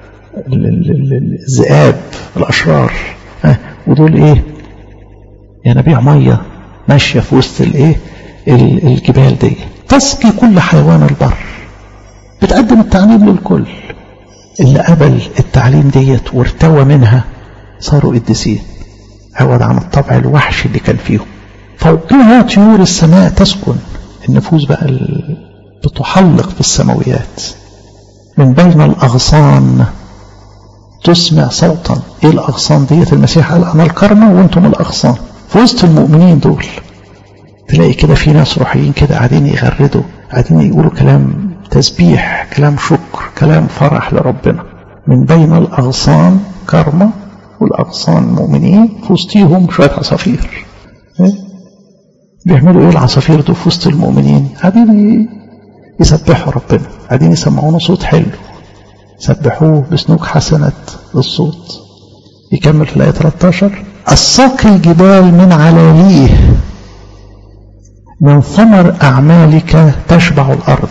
الذئاب الأشرار، ودول إيه؟ ينابيع مية ماشية في وسط الإيه؟ الجبال دي تسقي كل حيوان البر. بتقدم التعليم للكل. اللي قبل التعليم ديت وارتوى منها صاروا قديسين، عوض عن الطبع الوحش اللي كان فيهم. فوقها طيور السماء تسكن، النفوس بقى بتحلق في السماويات. من بين الأغصان تسمع صوتا. ايه الأغصان ديت؟ المسيح قال انا الكرمة وانتم الأغصان. في وسط المؤمنين دول تلاقي كده في ناس روحيين كده قاعدين يغردوا، قاعدين يقولوا كلام تسبيح، كلام شكر، كلام فرح لربنا. من بين الأغصان كرمة، والأغصان مؤمنين، في وسطيهم شوية عصافير. بيعملوا ايه العصافير دول في وسط المؤمنين؟ قاعدين يسبحوا ربنا، قاعدين يسمعونا صوت حلو، سبحوه بسنوك حسنة الصوت. يكمل في الآية ثلاثة عشر: الساقي الجبال من علاليه، من ثمر أعمالك تشبع الأرض.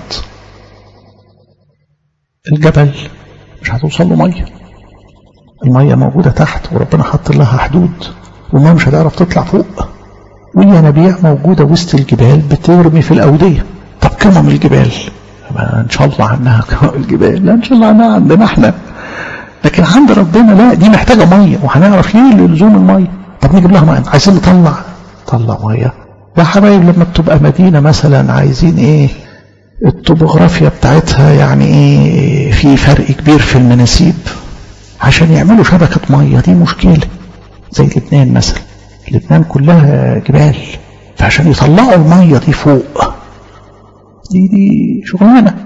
الجبل مش هتوصل له مية، المية موجودة تحت وربنا حط لها حدود، والمية مش هتعرف تطلع فوق. والينابيع موجودة وسط الجبال بترمي في الأودية. طب قمم الجبال ان شاء الله عنها قمم الجبال، لا ان شاء الله عنها عندنا احنا، لكن عند ربنا لا، دي محتاجة مية، وهنعرف ليه لزوم المية. طب نجيب لها مية، عايزين نطلع طلع مية. يا حبايب لما بتبقى مدينة مثلا عايزين ايه الطبوغرافيا بتاعتها، يعني ايه في فرق كبير في المناسيب، عشان يعملوا شبكة مية دي مشكلة. زي لبنان مثلا، لبنان كلها جبال، فعشان يطلعوا المية دي فوق دي دي شغلانة.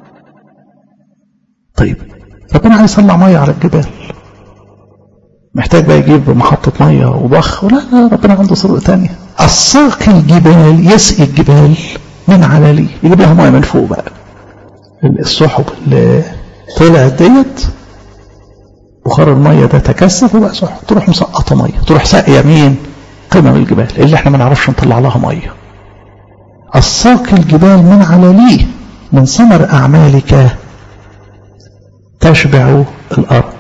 طيب ربنا عايز يطلع مية على الجبال، محتاج بقى يجيب محطة مية وبخ؟ ولا ربنا عنده طرق تانية. الساقي الجبال يسقي الجبال من علاليه، يجيب لها مية من فوق بقى. السحب اللي طلعت ديت بخار المية ده تكثف وبقى سحب، تروح مسقطة مية، تروح ساقية مين؟ قمم الجبال اللي احنا ما نعرفش نطلع لها مية. الساقي الجبال من علاليه، من ثمر أعمالك تشبع الأرض.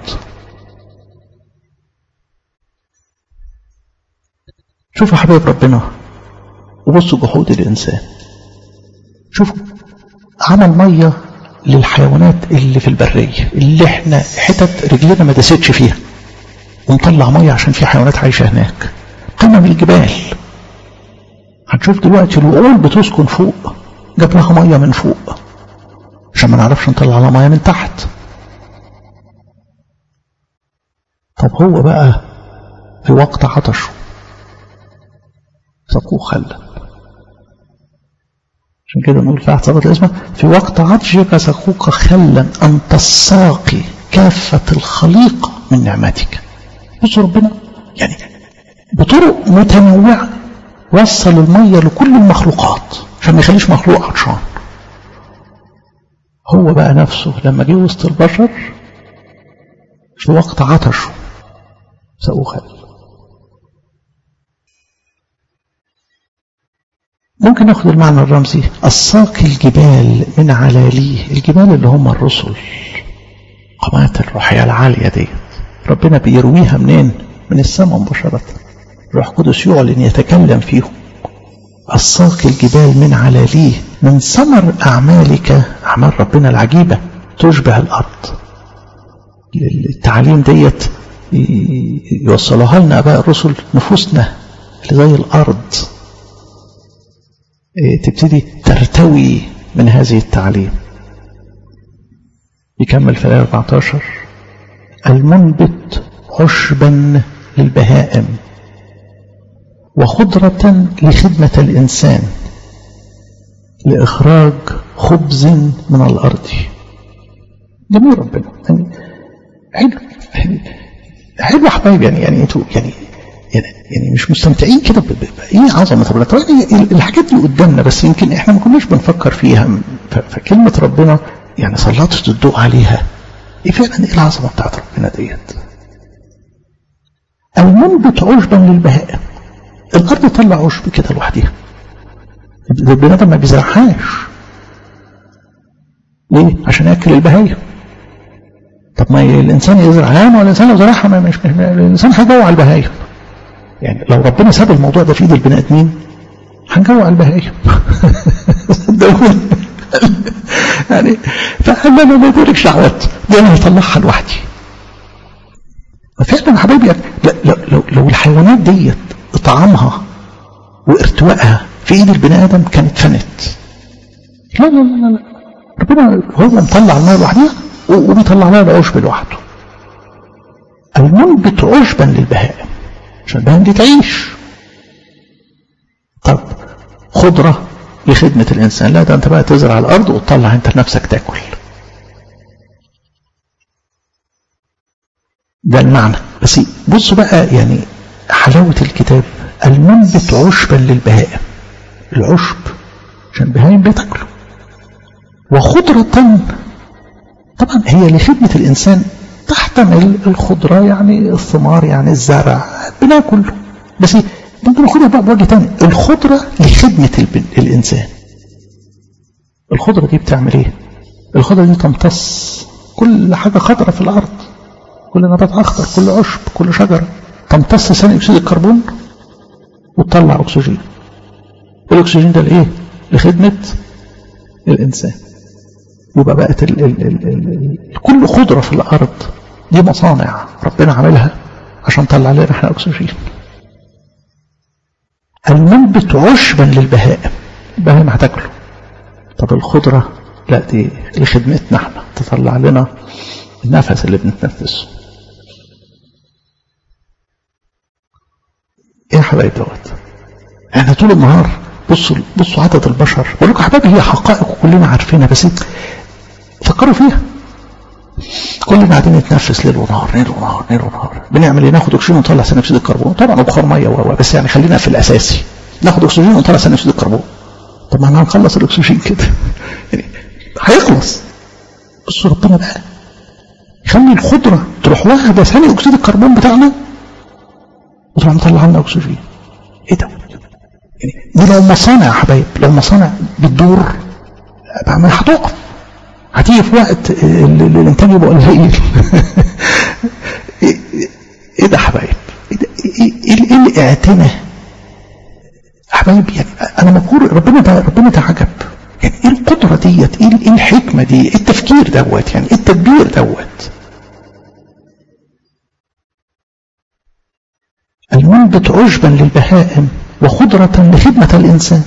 شوفوا حبايب ربنا وبصوا جحود الإنسان. شوفوا عمل مية للحيوانات اللي في البرية اللي احنا حتت رجلنا ما داستش فيها، ومطلع مية عشان في حيوانات عايشة هناك. قمم الجبال هنشوف دلوقتي الوقول بتسكن فوق، جاب لها مية من فوق عشان ما نعرفش نطلع لها مية من تحت. طب هو بقى في وقت عطشه سقوه خلا، عشان كده نقول في احد الاسم في وقت عطشك سقوك خلا أنت الساقي كافة الخليقة من نعمتك. بص ربنا يعني بطرق متنوعة وصل المية لكل المخلوقات عشان ما يخليش مخلوق عطشان. هو بقى نفسه لما جه وسط البشر في وقت عطشه سقوه خلا. ممكن ناخد المعنى الرمزي الساقي الجبال من علاليه. الجبال اللي هم الرسل، قامات الروحية العالية دي ربنا بيرويها منين؟ من السماء مباشرة. روح قدس يعلن يتكلم فيهم. الساقي الجبال من علاليه من ثمر أعمالك، أعمال ربنا العجيبة تشبه الأرض. التعليم ديت يوصلوها لنا أباء الرسل، نفوسنا اللي زي الأرض تبتدي ترتوي من هذه التعليم. يكمل في الآية أربعة عشر: المنبت عشبا للبهائم وخضرة لخدمة الإنسان لإخراج خبز من الأرض. جميل ربنا يعني حلو حلو يا حبايب. يعني يعني انتوا يعني يعني يعني مش مستمتعين كده بايه عظمه ربنا؟ طبعا الحاجات دي قدامنا بس يمكن احنا ما كناش بنفكر فيها. فكلمه ربنا يعني سلطت الضوء عليها. ايه فعلا ايه العظمه بتاعت ربنا ديت؟ المنبت عشبا للبهائم. الارض تطلع عشب كده لوحدها، البني ادم ما بيزرعهاش. ليه؟ عشان ياكل البهايم. طب ما الانسان يزرعها، ولا الانسان لو زرعها ما مش الانسان هيجوع البهايم. يعني لو ربنا ساب الموضوع ده في ايد البني ادمين هنجوع البهايم. صدقوني. يعني فقال لا ما يديركش دعوات، دي انا هطلعها لوحدي. فعلا يا حبايبي لو, لو, لو الحيوانات ديت طعامها وارتواءها في ايد البني ادم كانت فنت. لا لا لا لا، ربنا هو مطلع الماء لوحدها وبيطلع لها العشب لوحده. المنبت عشبا للبهائم عشان البهائم دي تعيش. طب خضرة لخدمة الإنسان، لا ده أنت بقى تزرع الأرض وتطلع أنت لنفسك تاكل. ده المعنى. بس بصوا بقى يعني حلاوة الكتاب، المنبت عشبا للبهائم، العشب عشان البهائم بتاكله. وخضرة طبعا هي لخدمة الإنسان، تحتمل الخضرة يعني الثمار يعني الزرع بناكل، بس ممكن ناخدها بقى بوجه تاني، الخضرة لخدمة الإنسان. الخضرة دي بتعمل ايه؟ الخضرة دي تمتص كل حاجة خضرة في الأرض، كل نبات أخضر، كل عشب، كل شجرة، تمتص ثاني أكسيد الكربون وتطلع أكسجين. الأكسجين ده لإيه؟ لخدمة الإنسان. يبقى بقت ال ال ال ال كل خضرة في الأرض دي مصانع ربنا عملها عشان طلع لنا احنا أكسجين. المنبت عشبا للبهائم، البهائم هتاكله. طب الخضرة لا دي لخدمتنا احنا، تطلع لنا النفس اللي بنتنفسه. ايه يا حبايبي دوت؟ احنا طول النهار بصوا بصوا عدد البشر، بقول لكم حبايبي هي حقائق كلنا عارفينها، بس فكروا فيها. كلنا قاعدين نتنفس ليل ونهار ليل ونهار ليل ونهار، بنعمل ايه؟ ناخد اكسجين ونطلع ثاني اكسيد الكربون، طبعا بخار ميه و بس يعني خلينا في الاساسي، ناخد اكسجين ونطلع ثاني اكسيد الكربون. طب ما احنا هنخلص الاكسجين كده يعني هيخلص. بس ربنا بقى يخلي الخضره تروح واخده ثاني اكسيد الكربون بتاعنا وتروح مطلع لنا اكسجين. ايه ده؟ يعني دي لو مصانع يا حبايب، لو مصانع بتدور ما هتقف، هتيجي في وقت الانتاج يبقى قليل. ايه ده حبايب؟ ايه ده؟ ايه الاعتناء حبايب؟ يعني انا مبهور، ربنا ده ربنا ده عجب. يعني ايه القدره ديت؟ ايه الحكمه دي؟ ايه التفكير دوت؟ يعني ايه التدبير دوت؟ المنبت عشبا للبهائم وخضرة لخدمة الإنسان.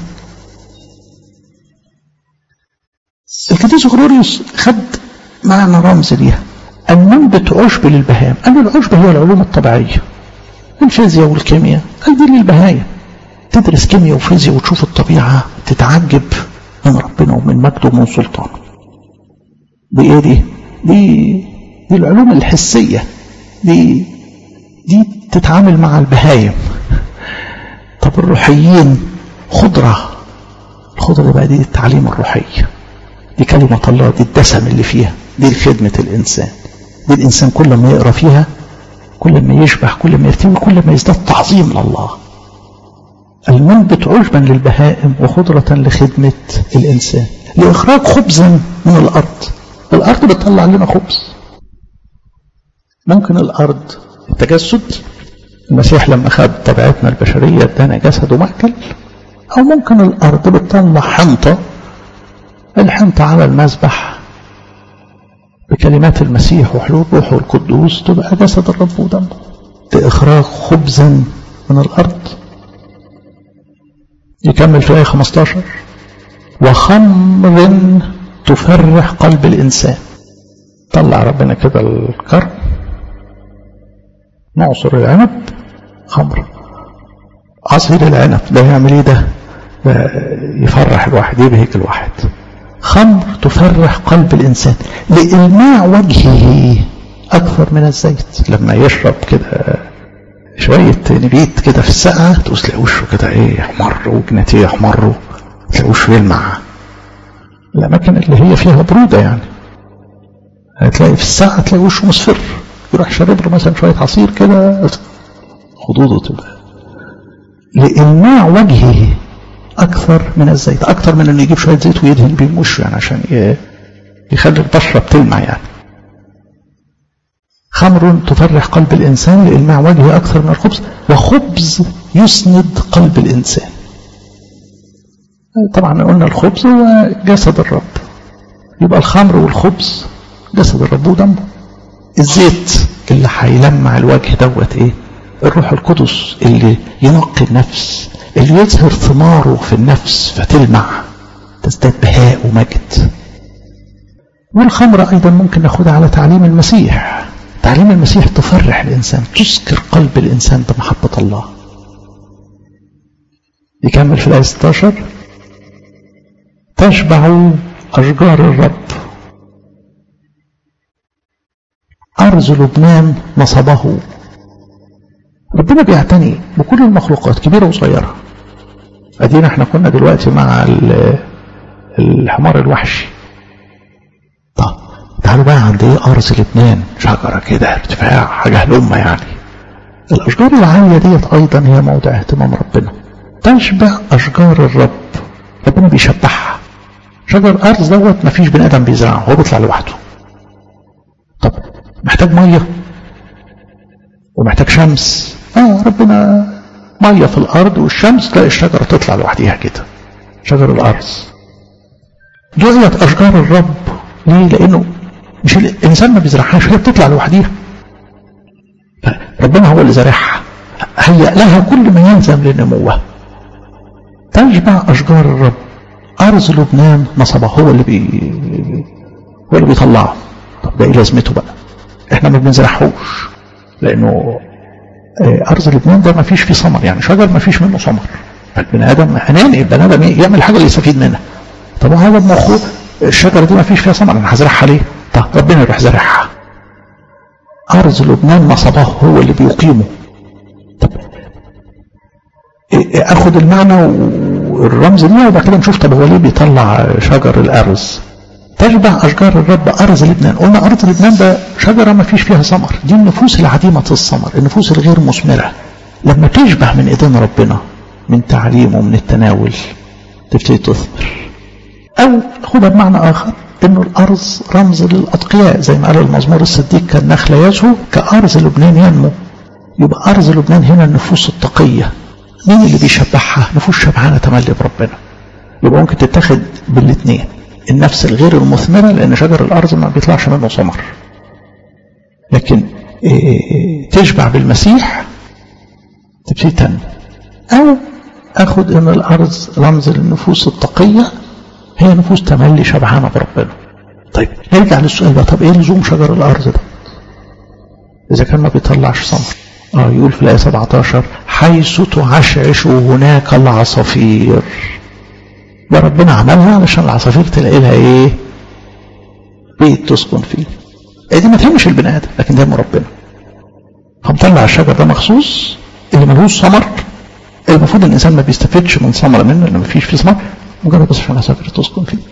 القديس غروريوس خد معنى رمز ليها، المنبت عشب للبهائم. قال له العشب هي العلوم الطبيعية، الفيزياء والكيمياء، قال دي للبهائم. تدرس كيمياء وفيزياء وتشوف الطبيعة تتعجب من ربنا ومن مجده ومن سلطانه. دي ايه دي؟ دي دي العلوم الحسية، دي دي تتعامل مع البهائم. طب الروحيين خضرة، الخضرة بقى دي التعليم الروحي، دي كلمة الله، دي الدسم اللي فيها، دي خدمة الإنسان. دي الإنسان كل ما يقرأ فيها كل ما يشبح، كل ما يرتوي، كل ما يزداد تعظيم لله. المنبت عشبا للبهائم وخضرة لخدمة الإنسان، لإخراج خبزا من الأرض. الأرض بتطلع لنا خبز. ممكن الأرض التجسد، المسيح لما خد طبيعتنا البشرية ادانا جسد ومأكل، أو ممكن الأرض بتطلع حنطة، الحنطة على المذبح بكلمات المسيح وحلول روحه القدوس تبقى جسد الرب ودمه، لإخراج خبزا من الأرض. يكمل في آية خمسة عشر وخمر تفرح قلب الإنسان. طلع ربنا كده الكرم، نعصر العنب خمر. عصير العنب ده يعمل ايه؟ ده يفرح الواحد، يبهج الواحد. خمر تفرح قلب الإنسان لإلماع وجهه أكثر من الزيت. لما يشرب كده شوية نبيت كده في السقعة تقول تلاقي وشه كده ايه يحمر، وجنتيه يحمر، تلاقي وشه يلمع. الأماكن اللي هي فيها برودة يعني هتلاقي في السقعة تلاقي وشه مصفر، يروح شرب له مثلا شوية عصير كده خدوده تبقى لإلماع وجهه أكثر من الزيت، أكثر من أنه يجيب شوية زيت ويدهن بيه وشه يعني عشان يخلي البشرة بتلمع يعني. خمر تفرح قلب الإنسان لإلماع وجهه أكثر من الخبز، وخبز يسند قلب الإنسان. طبعا قلنا الخبز هو جسد الرب، يبقى الخمر والخبز جسد الرب ودمه. الزيت اللي هيلمع الوجه دوت ايه؟ الروح القدس اللي ينقي النفس، اللي يظهر ثماره في النفس فتلمع تزداد بهاء ومجد. والخمر ايضا ممكن ناخدها على تعليم المسيح. تعليم المسيح تفرح الانسان، تسكر قلب الانسان بمحبة الله. يكمل في الآية ستة عشر: تشبع أشجار الرب، أرز لبنان نصبه. ربنا بيعتني بكل المخلوقات كبيرة وصغيرة. أدينا احنا كنا دلوقتي مع الحمار الوحشي. طب تعالوا بقى عند ايه؟ أرز لبنان، شجرة كده ارتفاع حاجة هلمة يعني. الأشجار العالية ديت أيضا هي موضع اهتمام ربنا. تشبع أشجار الرب، ربنا بيشبعها. شجر أرز دوت مفيش بني آدم بيزرعه، هو بيطلع لوحده. طب محتاج مية ومحتاج شمس، اه ربنا مية في الأرض والشمس تلاقي الشجرة تطلع لوحديها كده. شجر الأرز دعيت أشجار الرب ليه؟ لأنه مش الإنسان ما بيزرعهاش، هي بتطلع لوحديها. ربنا هو اللي زرعها، هيأ لها كل ما يلزم لنموها. تشبع أشجار الرب، أرز لبنان نصبه، هو اللي بي هو اللي بيطلعه. طب ده ايه لازمته بقى؟ احنا ما بنزرعهوش لانه أرز لبنان ده ما فيش فيه ثمر، يعني شجر ما فيش منه ثمر. فالبني ادم اناني، البني ادم يعمل حاجه اللي يستفيد منها. طب هذا بمخه الشجره دي ما فيش فيها ثمر، انا هزرعها ليه؟ طب ربنا يروح زرعها. أرز لبنان نصبه، هو اللي بيقيمه. طب اخد المعنى والرمز ليه وبعد كده نشوف طب هو ليه بيطلع شجر الأرز. تشبع أشجار الرب أرز لبنان. قلنا أرز لبنان ده شجرة ما فيش فيها ثمر، دي النفوس العديمة الثمر، النفوس الغير مثمرة. لما تشبع من إيدين ربنا، من تعليمه ومن التناول، تبتدي تثمر. أو خدها بمعنى آخر إنه الأرز رمز للأتقياء، زي ما قال المزمور الصديق: كالنخل يزهو كأرز لبنان ينمو. يبقى أرز لبنان هنا النفوس التقية. مين اللي بيشبعها؟ نفوس شبعانة تملي بربنا. يبقى ممكن تتاخد بالاثنين، النفس الغير المثمرة لأن شجر الأرز ما بيطلعش منه ثمر، لكن إيه تشبع بالمسيح تبتدي تنمو. أو أخد إن الأرز رمز للنفوس التقية، هي نفوس تملي شبعانة بربنا. طيب نرجع للسؤال بقى، طب إيه لزوم شجر الأرز ده إذا كان ما بيطلعش ثمر؟ آه يقول في الآية سبعة عشر: حيث تعشعش هناك العصافير. ده ربنا عملها علشان العصافير تلاقي لها ايه؟ بيت تسكن فيه. ايه دي ما تهمش البني ادم، لكن ده ربنا فمطلع الشجر ده مخصوص اللي ملهوش ثمر. المفروض الانسان ما بيستفدش من ثمره منه لان ما فيش فيه ثمر، مجرد بس عشان العصافير تسكن فيه.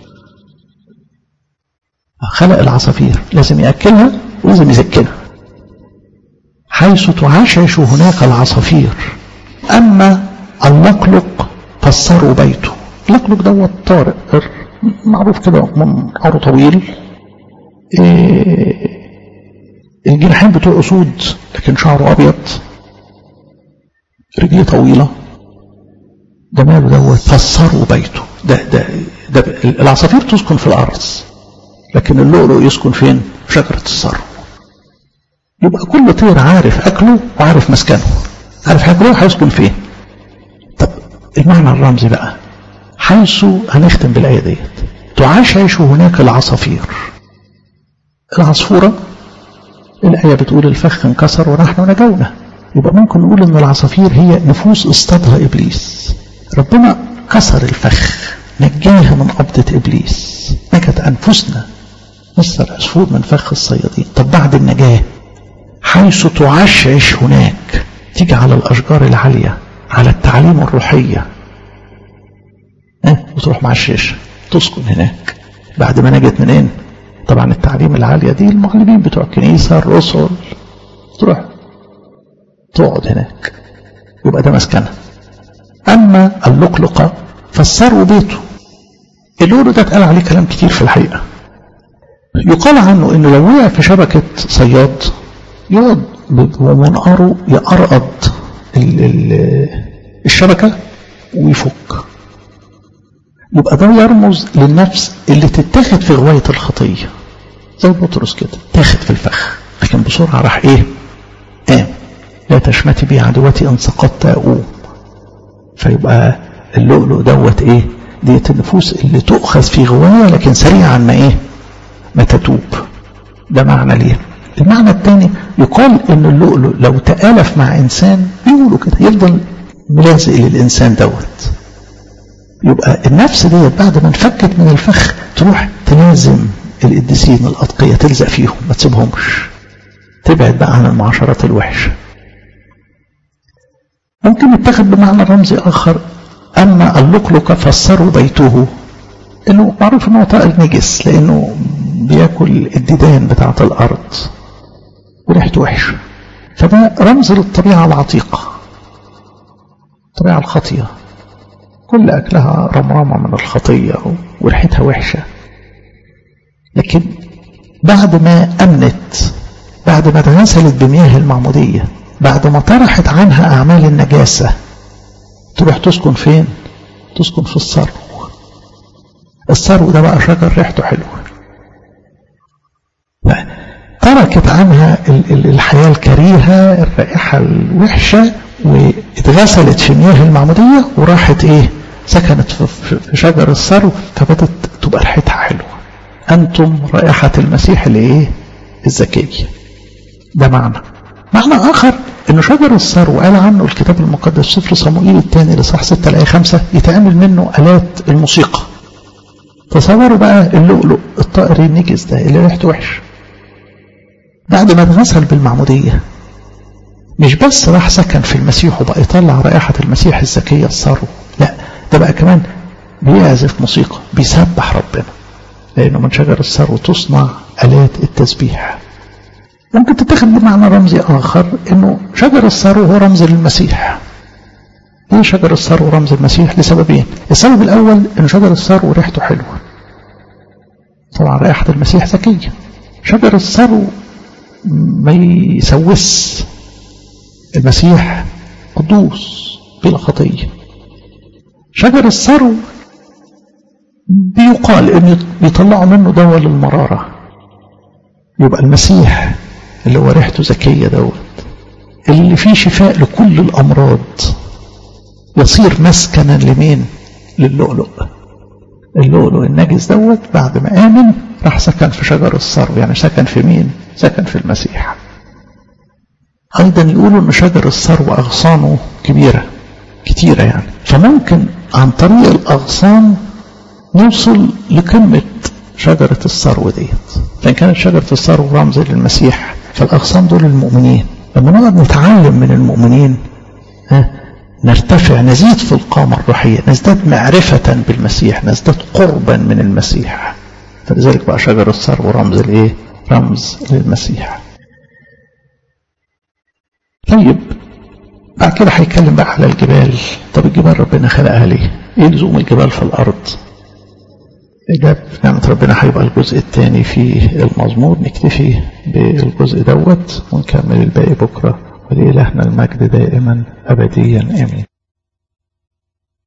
خلق العصافير لازم ياكلها ولازم يزكنها. حيث تعشعش هناك العصافير. اما اللقلق فسروا بيته. اللقلق دوت طارق معروف كده، منقاره طويل، إيه الجناحين بتوع اسود لكن شعره ابيض، رجليه طويله. ده ماله دوت؟ فسروا بيته. ده ده ده العصافير تسكن في الارض، لكن اللؤلؤ يسكن فين؟ في شجره السرو. يبقى كل طير عارف اكله وعارف مسكنه، عارف هياكله هيسكن فين. طب المعنى الرمزي بقى، حيث هنختم بالآية ديت: تعشعش هناك العصافير. العصفورة الآية بتقول الفخ انكسر ونحن نجونا. يبقى ممكن نقول ان العصافير هي نفوس اصطادها ابليس. ربنا كسر الفخ، نجاها من قبضة ابليس، نجت انفسنا نصر العصفور من فخ الصيادين. طب بعد النجاة حيث تعشعش هناك، تيجي على الاشجار العالية، على التعليم الروحية، اه وتروح مع الشيشة تسكن هناك. بعد ما نجت منين؟ طبعا التعليم العالية دي المعلمين بتوع الكنيسة، الرسل، تروح تقعد هناك، يبقى ده مسكنها. أما اللقلقة فالثرو بيته. اللؤلؤ ده اتقال عليه كلام كتير في الحقيقة. يقال عنه إنه لو وقع في شبكة صياد يقعد بمنقاره يقرقض الشبكة ويفك. يبقى ده يرمز للنفس اللي تتاخد في غواية الخطية زي بطرس كده، تاخد في الفخ لكن بسرعة راح ايه؟ قام. لا تشمتي بي عدوتي ان سقطت اقوم. فيبقى اللؤلؤ دوت ايه؟ ديت النفوس اللي تؤخذ في غواية لكن سريعا ما ايه؟ ما تتوب. ده معنى ليه. المعنى الثاني يقال ان اللؤلؤ لو تآلف مع انسان بيقولوا كده يفضل ملازق للانسان دوت. يبقى النفس ديت بعد ما انفكت من الفخ تروح تلازم القديسين الأتقياء، تلزق فيهم ما تسيبهمش، تبعد بقى عن المعاشرات الوحشة. ممكن يتخذ بمعنى رمزي آخر، أما اللقلقة فالثرو بيته، إنه معروف إنه طائر نجس لأنه بياكل الديدان بتاعة الأرض وريحته وحشة، فده رمز للطبيعة العتيقة، الطبيعة الخطية، كل أكلها رمرمة من الخطية وريحتها وحشة. لكن بعد ما أمنت، بعد ما تغسلت بمياه المعمودية، بعد ما طرحت عنها أعمال النجاسة، تروح تسكن فين؟ تسكن في الثرو. الثرو ده بقى شجر ريحته حلوة، تركت عنها الحياة الكريهة الرائحة الوحشة واتغسلت في مياه المعمودية وراحت ايه؟ سكنت في شجر الثرو، فبدت تبقى ريحتها حلوة. أنتم رائحة المسيح الايه؟ الزكية. ده معنى. معنى آخر إنه شجر الثرو قال عنه الكتاب المقدس سفر صموئيل الثاني لصح ستة الآية خمسة يتعمل منه آلات الموسيقى. تصوروا بقى اللؤلؤ الطائر النجس ده اللي ريحته وحش، بعد ما اتغسل بالمعمودية مش بس راح سكن في المسيح وبقى يطلع رائحة المسيح الزكية الثرو، لا ده بقى كمان بيعزف موسيقى، بيسبح ربنا، لأنه من شجر الثرو تصنع آلات التسبيح. ممكن تتخذ بمعنى رمزي آخر إنه شجر الثرو هو رمز للمسيح. ليه شجر الثرو رمز المسيح؟ لسببين. السبب الأول إن شجر الثرو ريحته حلوة، طبعا رائحة المسيح زكية. شجر الثرو ما يسوس، المسيح قدوس بلا خطية. شجر الثرو بيقال إن بيطلعوا منه دواء للمرارة، يبقى المسيح اللي هو ريحته زكية دوت اللي فيه شفاء لكل الأمراض يصير مسكنا لمين؟ للؤلؤ. اللؤلؤ النجس دوت بعد ما آمن راح سكن في شجر الثرو، يعني سكن في مين؟ سكن في المسيح. أيضا يقولوا أن شجر الثرو أغصانه كبيرة كتيرة، يعني فممكن عن طريق الأغصان نوصل لقمة شجرة الثرو ديت. لأن كانت شجرة الثرو رمز للمسيح، فالأغصان دول المؤمنين. لما نقعد نتعلم من المؤمنين ها نرتفع، نزيد في القامة الروحية، نزداد معرفة بالمسيح، نزداد قربا من المسيح. فلذلك بقى شجر الثرو رمز لإيه؟ رمز للمسيح. طيب بعد كده هيتكلم بقى على الجبال. طب الجبال ربنا خلقها ليه؟ ايه لزوم الجبال في الأرض؟ إجابة نعمة ربنا هيبقى الجزء الثاني في المزمور. نكتفي بالجزء دوت ونكمل الباقي بكرة، ولإلهنا المجد دائما أبديا آمين.